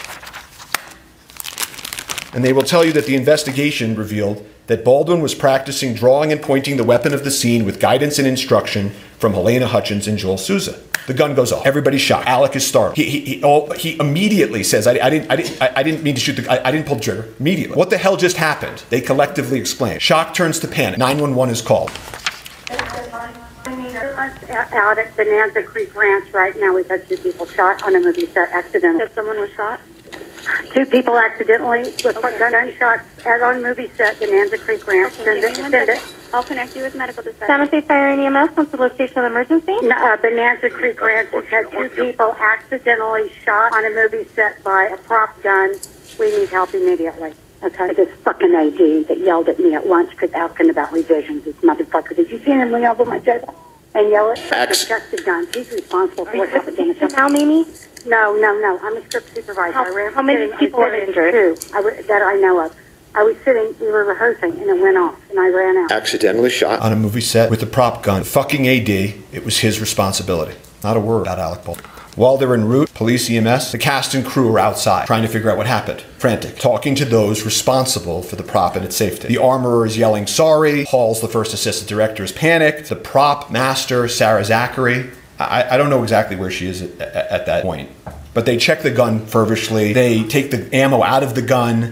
And they will tell you that the investigation revealed that Baldwin was practicing drawing and pointing the weapon of the scene with guidance and instruction from Helena Hutchins and Joel Souza. The gun goes off. Everybody's shocked. Alec is startled. He, he, he, oh, he immediately says, I, I, didn't, I, didn't, I, I didn't mean to shoot the I, I didn't pull the trigger. Immediately. What the hell just happened? They collectively exclaim. Shock turns to panic. nine one one is called. Out at Bonanza Creek Ranch right now, we've had two people shot on a movie set accident. If someone was shot? Two people accidentally with okay. gunshots at on movie set, Bonanza Creek Ranch. Okay, send it, send it. I'll connect you with medical dispatch. San Jose Fire and E M S, what's the location of the emergency? No, uh, Bonanza Creek Ranch has had two people accidentally shot on a movie set by a prop gun. We need help immediately. Okay. This fucking A D that yelled at me at lunch because asking about revisions. This motherfucker. Did you see him lean over my table and yell at X. Check the guns? He's responsible for what happened in the company. Now, Mimi? No, no, no. I'm a script supervisor. How, how many sitting, people are injured? Two I w- that I know of. I was sitting, we were rehearsing, and it went off, and I ran out. Accidentally shot on a movie set with a prop gun. The fucking A D, it was his responsibility. Not a word about Alec Baldwin. While they're en route, police, E M S, the cast and crew are outside, trying to figure out what happened. Frantic, talking to those responsible for the prop and its safety. The armorer is yelling, sorry. Hall's, the first assistant director, is panicked. The prop master, Sarah Zachary, I, I don't know exactly where she is at, at, at that point. But they check the gun feverishly. They take the ammo out of the gun.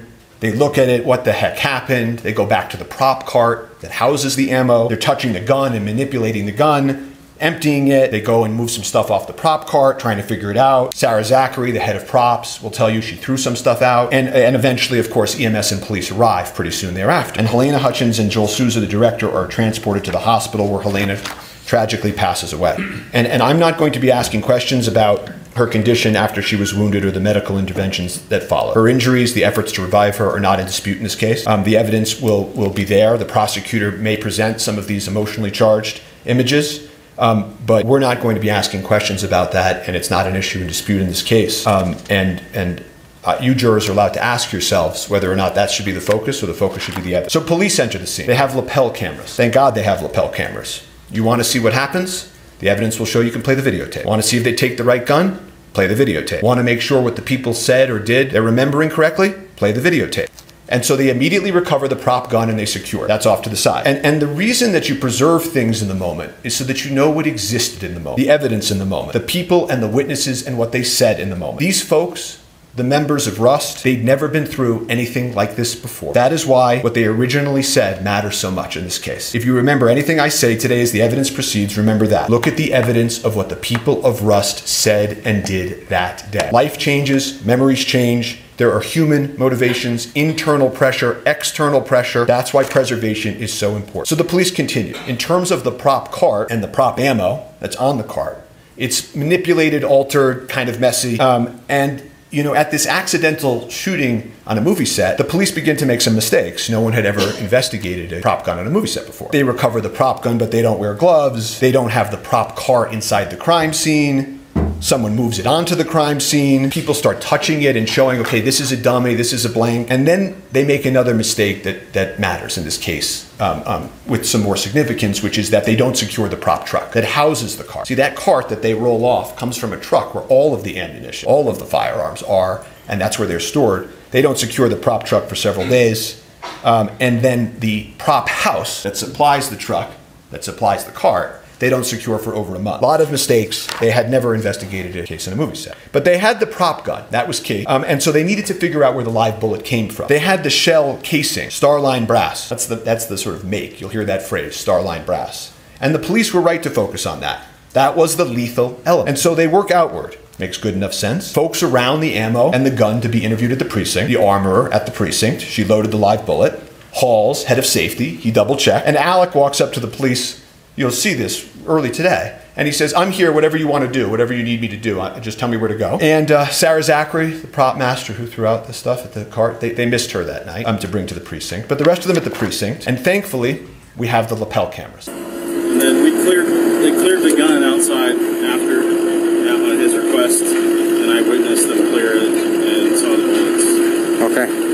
They look at it, what the heck happened? They go back to the prop cart that houses the ammo. They're touching the gun and manipulating the gun, emptying it. They go and move some stuff off the prop cart, trying to figure it out. Sarah Zachary, the head of props, will tell you she threw some stuff out. And, and eventually, of course, E M S and police arrive pretty soon thereafter. And Helena Hutchins and Joel Souza, the director, are transported to the hospital where Helena tragically passes away. And, and I'm not going to be asking questions about her condition after she was wounded or the medical interventions that follow. Her injuries, the efforts to revive her, are not in dispute in this case. Um, the evidence will, will be there. The prosecutor may present some of these emotionally charged images, um, but we're not going to be asking questions about that, and it's not an issue in dispute in this case. Um, and and uh, you jurors are allowed to ask yourselves whether or not that should be the focus or the focus should be the evidence. So police enter the scene. They have lapel cameras. Thank God they have lapel cameras. You want to see what happens? The evidence will show you can play the videotape. Want to see if they take the right gun? Play the videotape. Want to make sure what the people said or did they're remembering correctly? Play the videotape. And so they immediately recover the prop gun and they secure it. That's off to the side. And, and the reason that you preserve things in the moment is so that you know what existed in the moment, the evidence in the moment, the people and the witnesses and what they said in the moment. These folks, the members of Rust, they'd never been through anything like this before. That is why what they originally said matters so much in this case. If you remember anything I say today as the evidence proceeds, remember that. Look at the evidence of what the people of Rust said and did that day. Life changes, memories change. There are human motivations, internal pressure, external pressure. That's why preservation is so important. So the police continue. In terms of the prop cart and the prop ammo that's on the cart, it's manipulated, altered, kind of messy, um, and you know, at this accidental shooting on a movie set, the police begin to make some mistakes. No one had ever investigated a prop gun on a movie set before. They recover the prop gun, but they don't wear gloves. They don't have the prop car inside the crime scene. Someone moves it onto the crime scene. People start touching it and showing, okay, this is a dummy, this is a blank. And then they make another mistake that, that matters in this case um, um, with some more significance, which is that they don't secure the prop truck that houses the car. See, that cart that they roll off comes from a truck where all of the ammunition, all of the firearms are, and that's where they're stored. They don't secure the prop truck for several days. Um, and then the prop house that supplies the truck, that supplies the cart, they don't secure for over a month. A lot of mistakes. They had never investigated a case in a movie set. But they had the prop gun. That was key. Um, and so they needed to figure out where the live bullet came from. They had the shell casing, Starline brass. That's the, that's the sort of make. You'll hear that phrase, Starline brass. And the police were right to focus on that. That was the lethal element. And so they work outward. Makes good enough sense. Folks around the ammo and the gun to be interviewed at the precinct. The armorer at the precinct. She loaded the live bullet. Halls, head of safety, he double checked. And Alec walks up to the police. You'll see this early today. And he says, I'm here, whatever you want to do, whatever you need me to do, just tell me where to go. And uh, Sarah Zachary, the prop master who threw out the stuff at the cart, they, they missed her that night um, to bring to the precinct. But the rest of them at the precinct. And thankfully, we have the lapel cameras. And then we cleared, they cleared the gun outside after uh, his request. And I witnessed them clear it and saw the bullets. Okay.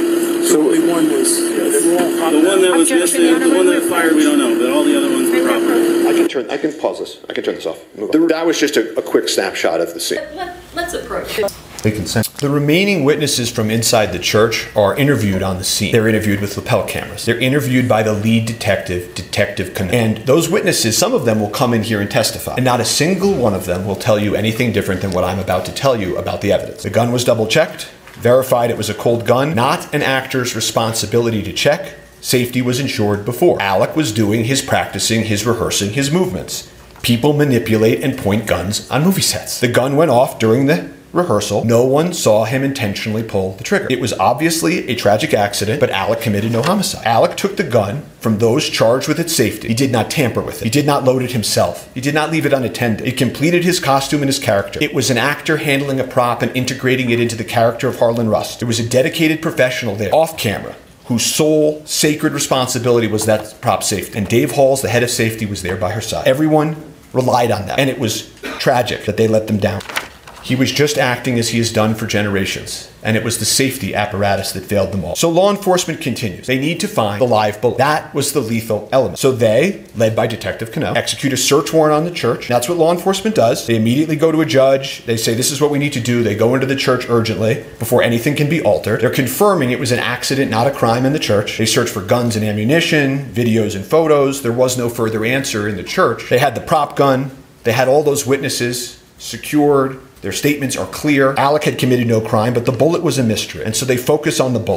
So only one was, the one that was missing, the one that fired, we don't know, but all the other ones were proper. I can turn, I can pause this. I can turn this off. That was just a, a quick snapshot of the scene. Let, let's approach it. They consent. The remaining witnesses from inside the church are interviewed on the scene. They're interviewed with lapel cameras. They're interviewed by the lead detective, Detective Cano. And those witnesses, some of them will come in here and testify. And not a single one of them will tell you anything different than what I'm about to tell you about the evidence. The gun was double checked. Verified it was a cold gun, not an actor's responsibility to check. Safety was ensured before. Alec was doing his practicing, his rehearsing, his movements. People manipulate and point guns on movie sets. The gun went off during the rehearsal. No one saw him intentionally pull the trigger. It was obviously a tragic accident, but Alec committed no homicide. Alec took the gun from those charged with its safety. He did not tamper with it. He did not load it himself. He did not leave it unattended. It completed his costume and his character. It was an actor handling a prop and integrating it into the character of Harlan Rust. There was a dedicated professional there, off camera, whose sole sacred responsibility was that prop safety. And Dave Halls, the head of safety, was there by her side. Everyone relied on that. And it was tragic that they let them down. He was just acting as he has done for generations, and it was the safety apparatus that failed them all. So law enforcement continues. They need to find the live bullet. That was the lethal element. So they, led by Detective Cano, execute a search warrant on the church. That's what law enforcement does. They immediately go to a judge. They say, this is what we need to do. They go into the church urgently before anything can be altered. They're confirming it was an accident, not a crime in the church. They search for guns and ammunition, videos and photos. There was no further answer in the church. They had the prop gun. They had all those witnesses secured. Their statements are clear. Alec had committed no crime, but the bullet was a mystery. And so they focus on the bullet.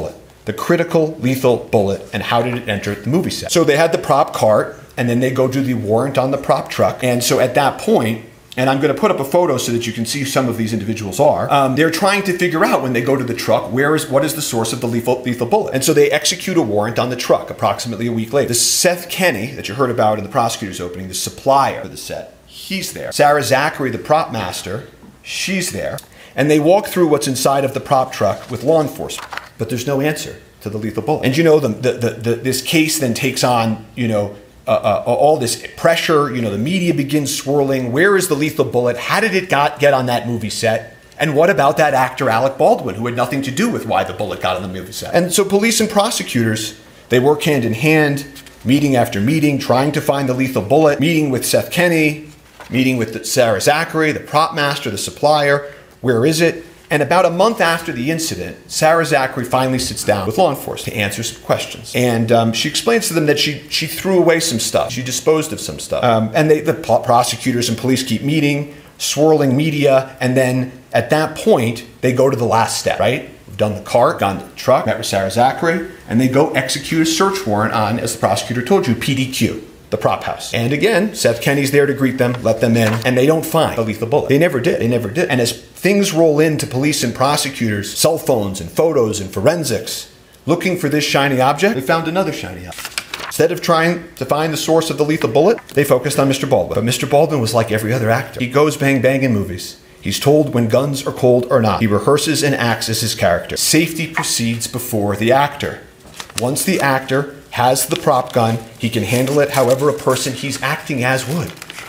the critical lethal bullet, and how did it enter the movie set. So they had the prop cart, and then they go do the warrant on the prop truck. And so at that point, and I'm going to put up a photo so that you can see who some of these individuals are. Um, they're trying to figure out when they go to the truck, where is what is the source of the lethal, lethal bullet? And so they execute a warrant on the truck approximately a week later. The Seth Kenny that you heard about in the prosecutor's opening, the supplier for the set, he's there. Sarah Zachary, the prop master, she's there. And they walk through what's inside of the prop truck with law enforcement. But there's no answer to the lethal bullet. And you know, the, the, the, the, this case then takes on, you know, Uh, uh, all this pressure, you know, the media begins swirling. Where is the lethal bullet? How did it got, get on that movie set? And what about that actor, Alec Baldwin, who had nothing to do with why the bullet got on the movie set? And so police and prosecutors, they work hand in hand, meeting after meeting, trying to find the lethal bullet, meeting with Seth Kenny, meeting with the, Sarah Zachary, the prop master, the supplier. Where is it? And about a month after the incident, Sarah Zachary finally sits down with law enforcement to answer some questions. And um, she explains to them that she she threw away some stuff. She disposed of some stuff. Um, and they, the prosecutors and police keep meeting, swirling media. And then at that point, they go to the last step, right? We've done the cart, gone to the truck, met with Sarah Zachary, and they go execute a search warrant on, as the prosecutor told you, P D Q. The prop house. And again, Seth Kenny's there to greet them, let them in, and they don't find the lethal bullet. They never did. They never did. And as things roll into police and prosecutors, cell phones and photos and forensics, looking for this shiny object, they found another shiny object. Instead of trying to find the source of the lethal bullet, they focused on Mister Baldwin. But Mister Baldwin was like every other actor. He goes bang bang in movies. He's told when guns are cold or not. He rehearses and acts as his character. Safety proceeds before the actor. Once the actor has the prop gun, he can handle it however a person he's acting as would.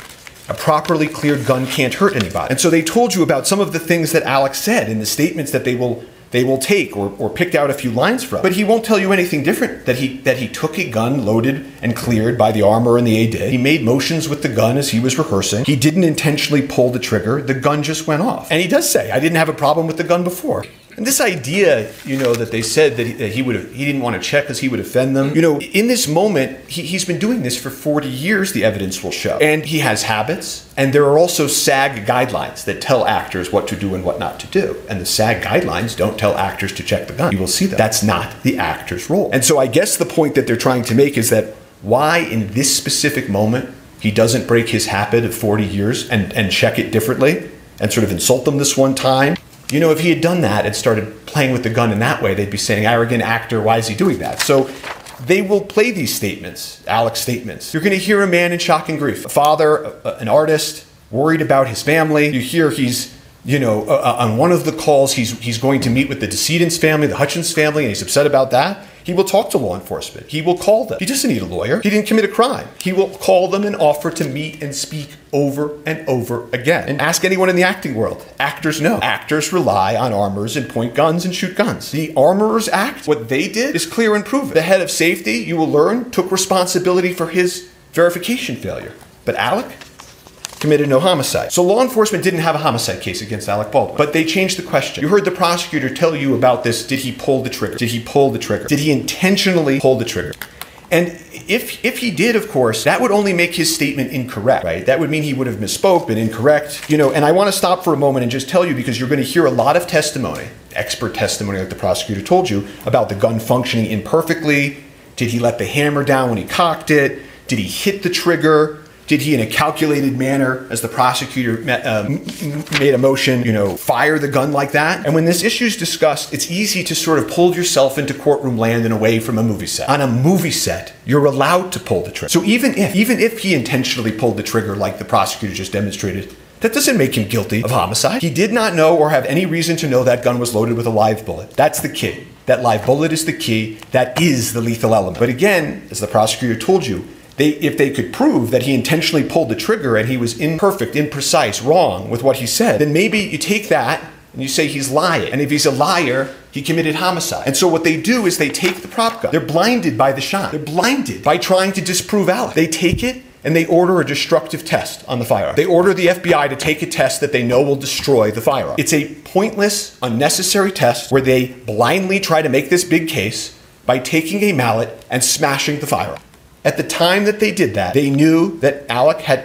A properly cleared gun can't hurt anybody. And so they told you about some of the things that Alex said in the statements that they will they will take or, or picked out a few lines from. But he won't tell you anything different, that he that he took a gun loaded and cleared by the armor and the A D I. He made motions with the gun as he was rehearsing. He didn't intentionally pull the trigger. The gun just went off. And he does say, I didn't have a problem with the gun before. And this idea, you know, that they said that he, that he would have, he didn't want to check because he would offend them. You know, in this moment, he, he's been doing this for forty years, the evidence will show. And he has habits. And there are also SAG guidelines that tell actors what to do and what not to do. And the SAG guidelines don't tell actors to check the gun. You will see that. That's not the actor's role. And so I guess the point that they're trying to make is that why in this specific moment he doesn't break his habit of forty years and, and check it differently and sort of insult them this one time. You know, if he had done that and started playing with the gun in that way, they'd be saying, arrogant actor, why is he doing that? So they will play these statements, Alex statements. You're going to hear a man in shock and grief, a father, a, an artist, worried about his family. You hear he's, you know, uh, on one of the calls, he's he's going to meet with the decedent's family, the Hutchins family, and he's upset about that. He will talk to law enforcement. He will call them. He doesn't need a lawyer. He didn't commit a crime. He will call them and offer to meet and speak over and over again. And ask anyone in the acting world. Actors know. Actors rely on armors and point guns and shoot guns. The Armorers Act, what they did is clear and proven. The head of safety, you will learn, took responsibility for his verification failure. But Alec committed no homicide. So law enforcement didn't have a homicide case against Alec Baldwin, but they changed the question. You heard the prosecutor tell you about this. Did he pull the trigger? Did he pull the trigger? Did he intentionally pull the trigger? And if if he did, of course, that would only make his statement incorrect, right? That would mean he would have misspoke, been incorrect. You know, and I want to stop for a moment and just tell you, because you're going to hear a lot of testimony, expert testimony like the prosecutor told you, about the gun functioning imperfectly. Did he let the hammer down when he cocked it? Did he hit the trigger? Did he, in a calculated manner, as the prosecutor uh, made a motion, you know, fire the gun like that? And when this issue is discussed, it's easy to sort of pull yourself into courtroom land and away from a movie set. On a movie set, you're allowed to pull the trigger. So even if, even if he intentionally pulled the trigger like the prosecutor just demonstrated, that doesn't make him guilty of homicide. He did not know or have any reason to know that gun was loaded with a live bullet. That's the key. That live bullet is the key. That is the lethal element. But again, as the prosecutor told you, They, if they could prove that he intentionally pulled the trigger and he was imperfect, imprecise, wrong with what he said, then maybe you take that and you say he's lying. And if he's a liar, he committed homicide. And so what they do is they take the prop gun. They're blinded by the shot. They're blinded by trying to disprove Alec. They take it and they order a destructive test on the firearm. They order the F B I to take a test that they know will destroy the firearm. It's a pointless, unnecessary test where they blindly try to make this big case by taking a mallet and smashing the firearm. At the time that they did that, they knew that Alec had, had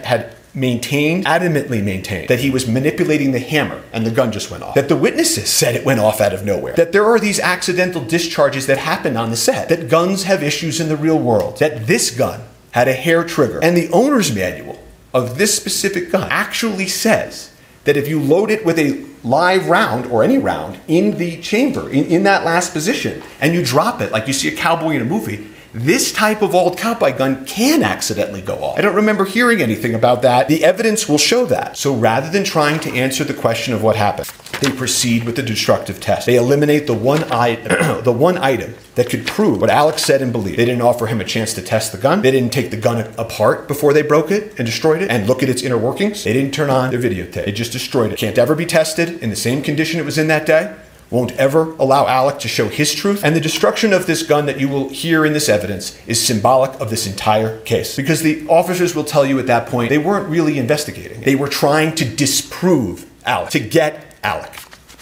maintained, adamantly maintained, that he was manipulating the hammer and the gun just went off. That the witnesses said it went off out of nowhere. That there are these accidental discharges that happen on the set. That guns have issues in the real world. That this gun had a hair trigger. And the owner's manual of this specific gun actually says that if you load it with a live round, or any round, in the chamber, in, in that last position, and you drop it like you see a cowboy in a movie, this type of old cowboy gun can accidentally go off. I don't remember hearing anything about that. The evidence will show that. So rather than trying to answer the question of what happened, they proceed with the destructive test. They eliminate the one, I- the one item that could prove what Alex said and believed. They didn't offer him a chance to test the gun. They didn't take the gun apart before they broke it and destroyed it and look at its inner workings. They didn't turn on their videotape. They just destroyed it. Can't ever be tested in the same condition it was in that day. Won't ever allow Alec to show his truth. And the destruction of this gun that you will hear in this evidence is symbolic of this entire case. Because the officers will tell you at that point, they weren't really investigating. They were trying to disprove Alec, to get Alec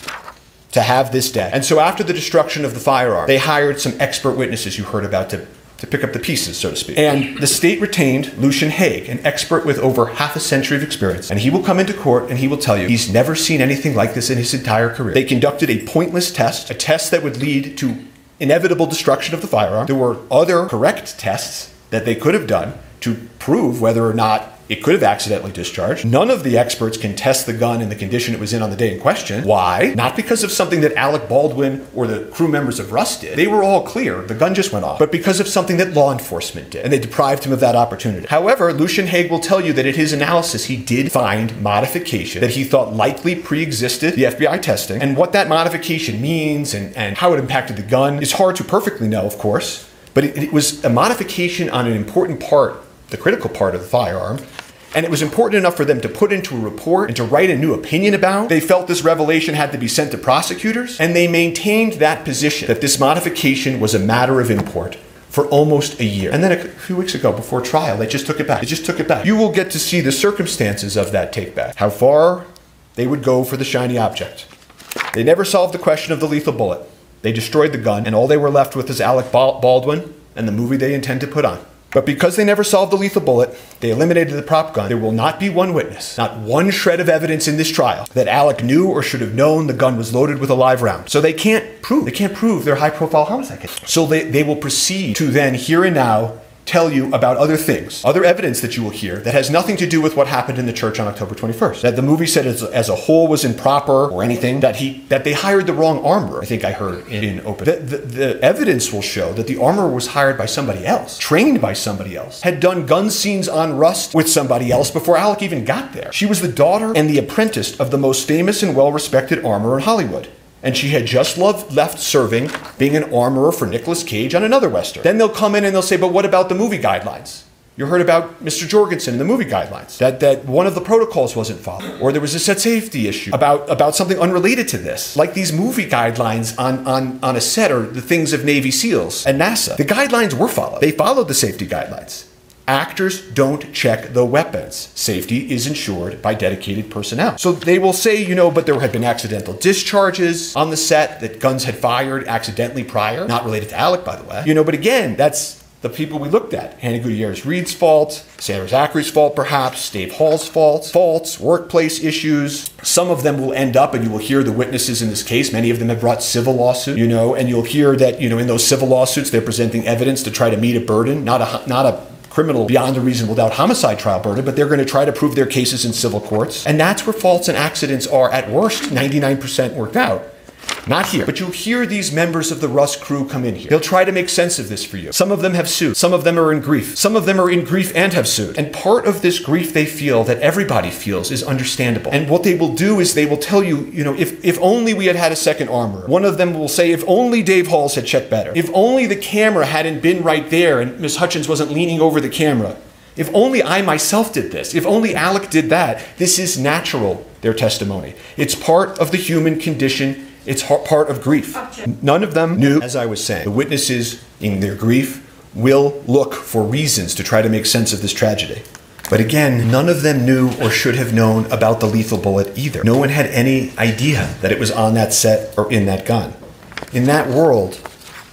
to have this dead. And so after the destruction of the firearm, they hired some expert witnesses you heard about to to pick up the pieces, so to speak. And the state retained Lucian Haig, an expert with over half a century of experience. And he will come into court and he will tell you he's never seen anything like this in his entire career. They conducted a pointless test, a test that would lead to inevitable destruction of the firearm. There were other correct tests that they could have done to prove whether or not it could have accidentally discharged. None of the experts can test the gun in the condition it was in on the day in question. Why? Not because of something that Alec Baldwin or the crew members of Rust did. They were all clear. The gun just went off. But because of something that law enforcement did. And they deprived him of that opportunity. However, Lucian Haig will tell you that in his analysis, he did find modification that he thought likely pre-existed the F B I testing. And what that modification means and, and how it impacted the gun is hard to perfectly know, of course. But it, it was a modification on an important part, the critical part of the firearm. And it was important enough for them to put into a report and to write a new opinion about. They felt this revelation had to be sent to prosecutors, and they maintained that position, that this modification was a matter of import for almost a year. And then a few weeks ago, before trial, they just took it back. They just took it back. You will get to see the circumstances of that take back, how far they would go for the shiny object. They never solved the question of the lethal bullet. They destroyed the gun, and all they were left with is Alec Baldwin and the movie they intend to put on. But because they never solved the lethal bullet, they eliminated the prop gun. There will not be one witness, not one shred of evidence in this trial that Alec knew or should have known the gun was loaded with a live round. So they can't prove, they can't prove their high-profile homicide case. So they, they will proceed to then, here and now, tell you about other things, other evidence that you will hear that has nothing to do with what happened in the church on October twenty-first. That the movie said as, as a whole was improper or anything, that he that they hired the wrong armorer, I think I heard in, in open. The, the, the evidence will show that the armorer was hired by somebody else, trained by somebody else, had done gun scenes on Rust with somebody else before Alec even got there. She was the daughter and the apprentice of the most famous and well-respected armorer in Hollywood. And she had just loved, left serving, being an armorer for Nicolas Cage on another Western. Then they'll come in and they'll say, but what about the movie guidelines? You heard about Mister Jorgensen and the movie guidelines, that, that one of the protocols wasn't followed, or there was a set safety issue about, about something unrelated to this, like these movie guidelines on, on, on a set or the things of Navy SEALs and NASA. The guidelines were followed. They followed the safety guidelines. Actors don't check the weapons. Safety is ensured by dedicated personnel. So they will say, you know, but there had been accidental discharges on the set, that guns had fired accidentally prior, not related to Alec, by the way. You know, but again, that's the people we looked at. Hannah Gutierrez-Reed's fault, Sandra Zachary's fault perhaps, Dave Hall's fault, faults, workplace issues. Some of them will end up, and you will hear the witnesses in this case, many of them have brought civil lawsuits, you know, and you'll hear that, you know, in those civil lawsuits, they're presenting evidence to try to meet a burden, not a, not a criminal beyond a reasonable doubt homicide trial burden, but they're going to try to prove their cases in civil courts. And that's where faults and accidents are at worst ninety-nine percent worked out. Not here. But you'll hear these members of the Rust crew come in here. They'll try to make sense of this for you. Some of them have sued. Some of them are in grief. Some of them are in grief and have sued. And part of this grief they feel, that everybody feels, is understandable. And what they will do is they will tell you, you know, if, if only we had had a second armorer. One of them will say, if only Dave Halls had checked better. If only the camera hadn't been right there and Miss Hutchins wasn't leaning over the camera. If only I myself did this. If only Alec did that. This is natural, their testimony. It's part of the human condition. It's part of grief. None of them knew, as I was saying. The witnesses, in their grief, will look for reasons to try to make sense of this tragedy. But again, none of them knew or should have known about the lethal bullet either. No one had any idea that it was on that set or in that gun. In that world,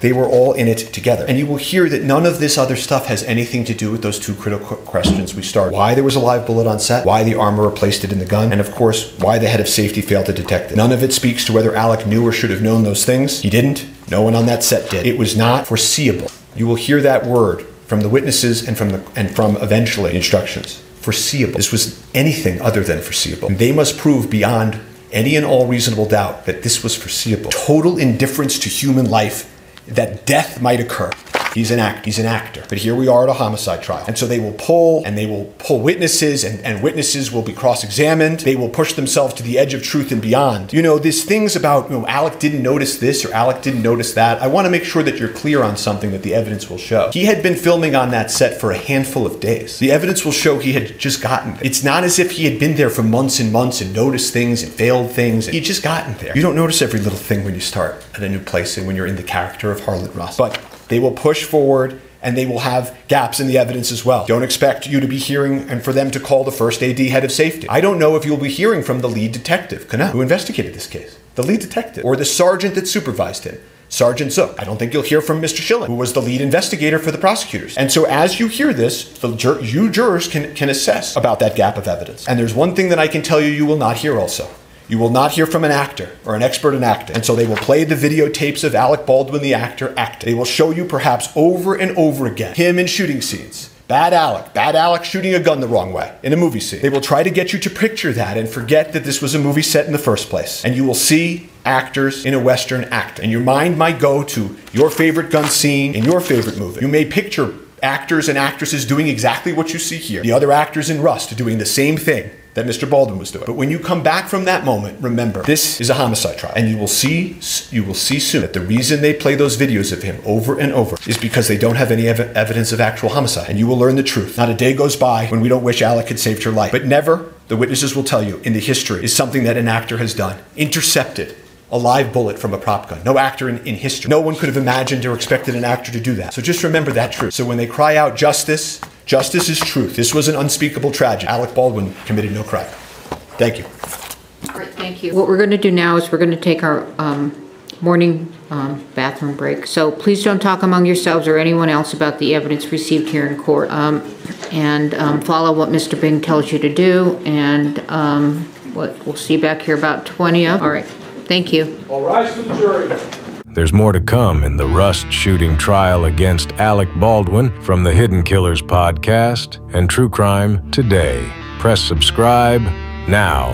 They were all in it together. And you will hear that none of this other stuff has anything to do with those two critical questions we started. Why there was a live bullet on set, why the armorer placed it in the gun, and of course, why the head of safety failed to detect it. None of it speaks to whether Alec knew or should have known those things. He didn't. No one on that set did. It was not foreseeable. You will hear that word from the witnesses and from the and from eventually the instructions. Foreseeable. This was anything other than foreseeable. And they must prove beyond any and all reasonable doubt that this was foreseeable. Total indifference to human life, that death might occur. He's an act. He's an actor. But here we are at a homicide trial. And so they will pull, and they will pull witnesses, and, and witnesses will be cross-examined. They will push themselves to the edge of truth and beyond. You know, these things about, you know, Alec didn't notice this or Alec didn't notice that. I want to make sure that you're clear on something that the evidence will show. He had been filming on that set for a handful of days. The evidence will show he had just gotten there. It's not as if he had been there for months and months and noticed things and failed things. He had just gotten there. You don't notice every little thing when you start at a new place and when you're in the character of Harlan Russ. But they will push forward, and they will have gaps in the evidence as well. Don't expect you to be hearing and for them to call the first A D head of safety. I don't know if you'll be hearing from the lead detective, Connell, who investigated this case. The lead detective, or the sergeant that supervised him, Sergeant Zook. I don't think you'll hear from Mister Schilling, who was the lead investigator for the prosecutors. And so as you hear this, the jur- you jurors can, can assess about that gap of evidence. And there's one thing that I can tell you you will not hear also. You will not hear from an actor or an expert in acting. And so they will play the videotapes of Alec Baldwin, the actor, acting. They will show you perhaps over and over again him in shooting scenes. Bad Alec, bad Alec shooting a gun the wrong way in a movie scene. They will try to get you to picture that and forget that this was a movie set in the first place. And you will see actors in a Western act. And your mind might go to your favorite gun scene in your favorite movie. You may picture actors and actresses doing exactly what you see here. The other actors in Rust doing the same thing that Mister Baldwin was doing. But when you come back from that moment, remember, this is a homicide trial. And you will see you will see soon that the reason they play those videos of him over and over is because they don't have any ev- evidence of actual homicide. And you will learn the truth. Not a day goes by when we don't wish Alec had saved your life. But never, the witnesses will tell you, in the history, is something that an actor has done. Intercepted a live bullet from a prop gun. No actor in, in history. No one could have imagined or expected an actor to do that. So just remember that truth. So when they cry out justice, justice is truth. This was an unspeakable tragedy. Alec Baldwin committed no crime. Thank you. All right, thank you. What we're going to do now is we're going to take our um, morning um, bathroom break. So please don't talk among yourselves or anyone else about the evidence received here in court. Um, and um, follow what Mister Bing tells you to do. And um, what we'll see you back here about twenty of. All right. Thank you. All rise for the jury. There's more to come in the Rust shooting trial against Alec Baldwin from the Hidden Killers podcast and True Crime Today. Press subscribe now.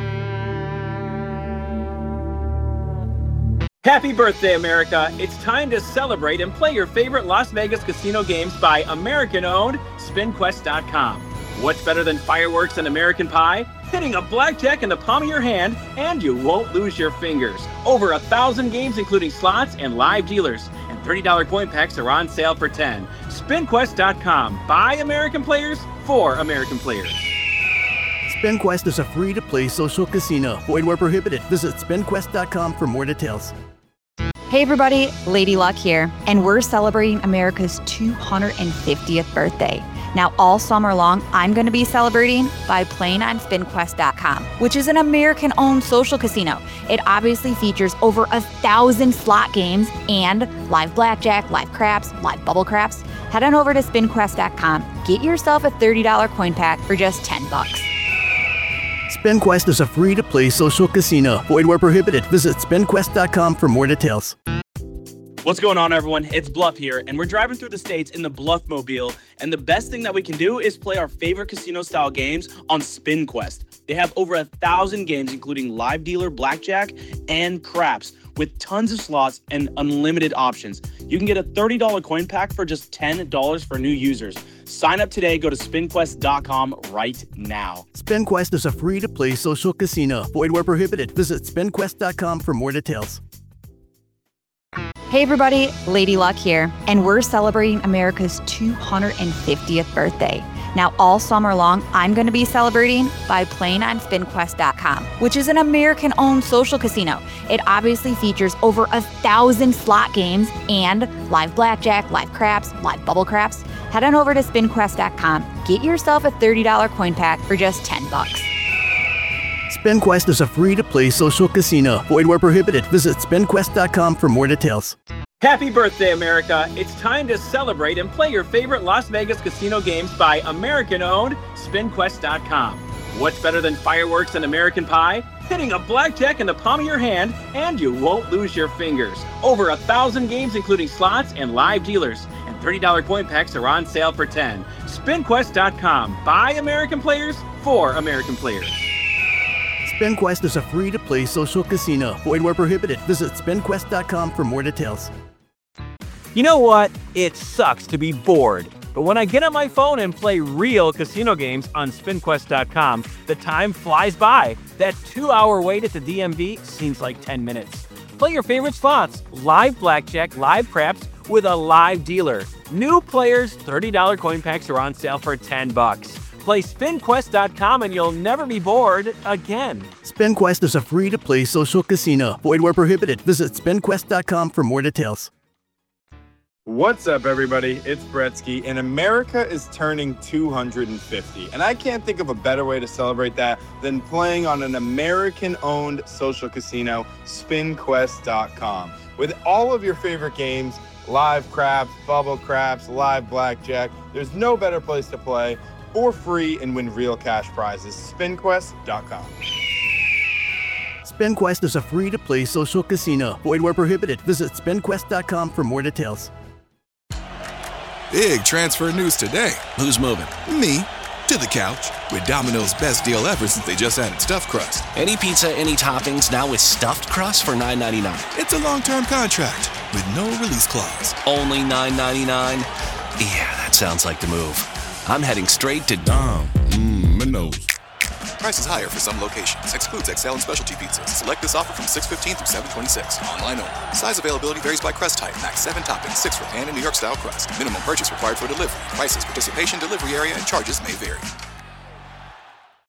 Happy birthday, America. It's time to celebrate and play your favorite Las Vegas casino games by American-owned Spin Quest dot com. What's better than fireworks and American Pie? Hitting a blackjack in the palm of your hand, and you won't lose your fingers. Over a thousand games, including slots and live dealers. And thirty dollars coin packs are on sale for ten dollars. Spin Quest dot com. By American players, for American players. SpinQuest is a free-to-play social casino. Void where prohibited. Visit Spin Quest dot com for more details. Hey everybody, Lady Luck here, and we're celebrating America's two hundred fiftieth birthday. Now, all summer long, I'm going to be celebrating by playing on Spin Quest dot com, which is an American-owned social casino. It obviously features over a thousand slot games and live blackjack, live craps, live bubble craps. Head on over to Spin Quest dot com. Get yourself a thirty dollars coin pack for just ten bucks. SpinQuest is a free-to-play social casino. Void where prohibited. Visit Spin Quest dot com for more details. What's going on, everyone? It's Bluff here, and we're driving through the states in the Bluffmobile, and the best thing that we can do is play our favorite casino-style games on SpinQuest. They have over a thousand games, including live dealer, blackjack, and craps, with tons of slots and unlimited options. You can get a thirty dollars coin pack for just ten dollars for new users. Sign up today. Go to Spin Quest dot com right now. SpinQuest is a free-to-play social casino. Void where prohibited. Visit Spin Quest dot com for more details. Hey everybody, Lady Luck here, and we're celebrating America's two hundred fiftieth birthday. Now, all summer long, I'm going to be celebrating by playing on Spin Quest dot com, which is an American-owned social casino. It obviously features over a thousand slot games and live blackjack, live craps, live bubble craps. Head on over to Spin Quest dot com. Get yourself a thirty dollars coin pack for just ten bucks. SpinQuest is a free-to-play social casino. Void where prohibited. Visit Spin Quest dot com for more details. Happy birthday, America! It's time to celebrate and play your favorite Las Vegas casino games by American-owned Spin Quest dot com. What's better than fireworks and American Pie? Hitting a blackjack in the palm of your hand, and you won't lose your fingers. Over a thousand games, including slots and live dealers. And thirty dollar coin packs are on sale for ten dollars. Spin Quest dot com. By American players, for American players. SpinQuest is a free-to-play social casino. Void where prohibited. Visit Spin Quest dot com for more details. You know what? It sucks to be bored. But when I get on my phone and play real casino games on Spin Quest dot com, the time flies by. That two-hour wait at the D M V seems like ten minutes. Play your favorite slots, live blackjack, live craps with a live dealer. New players, thirty dollar coin packs are on sale for ten bucks. Play Spin Quest dot com and you'll never be bored again. SpinQuest is a free-to-play social casino. Void where prohibited. Visit Spin Quest dot com for more details. What's up, everybody? It's Bretsky, and America is turning two hundred fifty. And I can't think of a better way to celebrate that than playing on an American-owned social casino, Spin Quest dot com. With all of your favorite games, live craps, bubble craps, live blackjack, there's no better place to play for free and win real cash prizes. Spin Quest dot com. SpinQuest is a free-to-play social casino. Void where prohibited. Visit Spin Quest dot com for more details. Big transfer news today. Who's moving? Me. To the couch. With Domino's best deal ever since they just added stuffed crust. Any pizza, any toppings, now with stuffed crust for nine ninety-nine. It's a long-term contract with no release clause. Only nine ninety-nine? Yeah, that sounds like the move. I'm heading straight to Dom. Mmm, Prices higher for some locations. Excludes X L and specialty pizzas. Select this offer from six fifteen through seven twenty-six. Online only. Size availability varies by crust type. Max seven toppings, six for pan and New York style crust. Minimum purchase required for delivery. Prices, participation, delivery area, and charges may vary.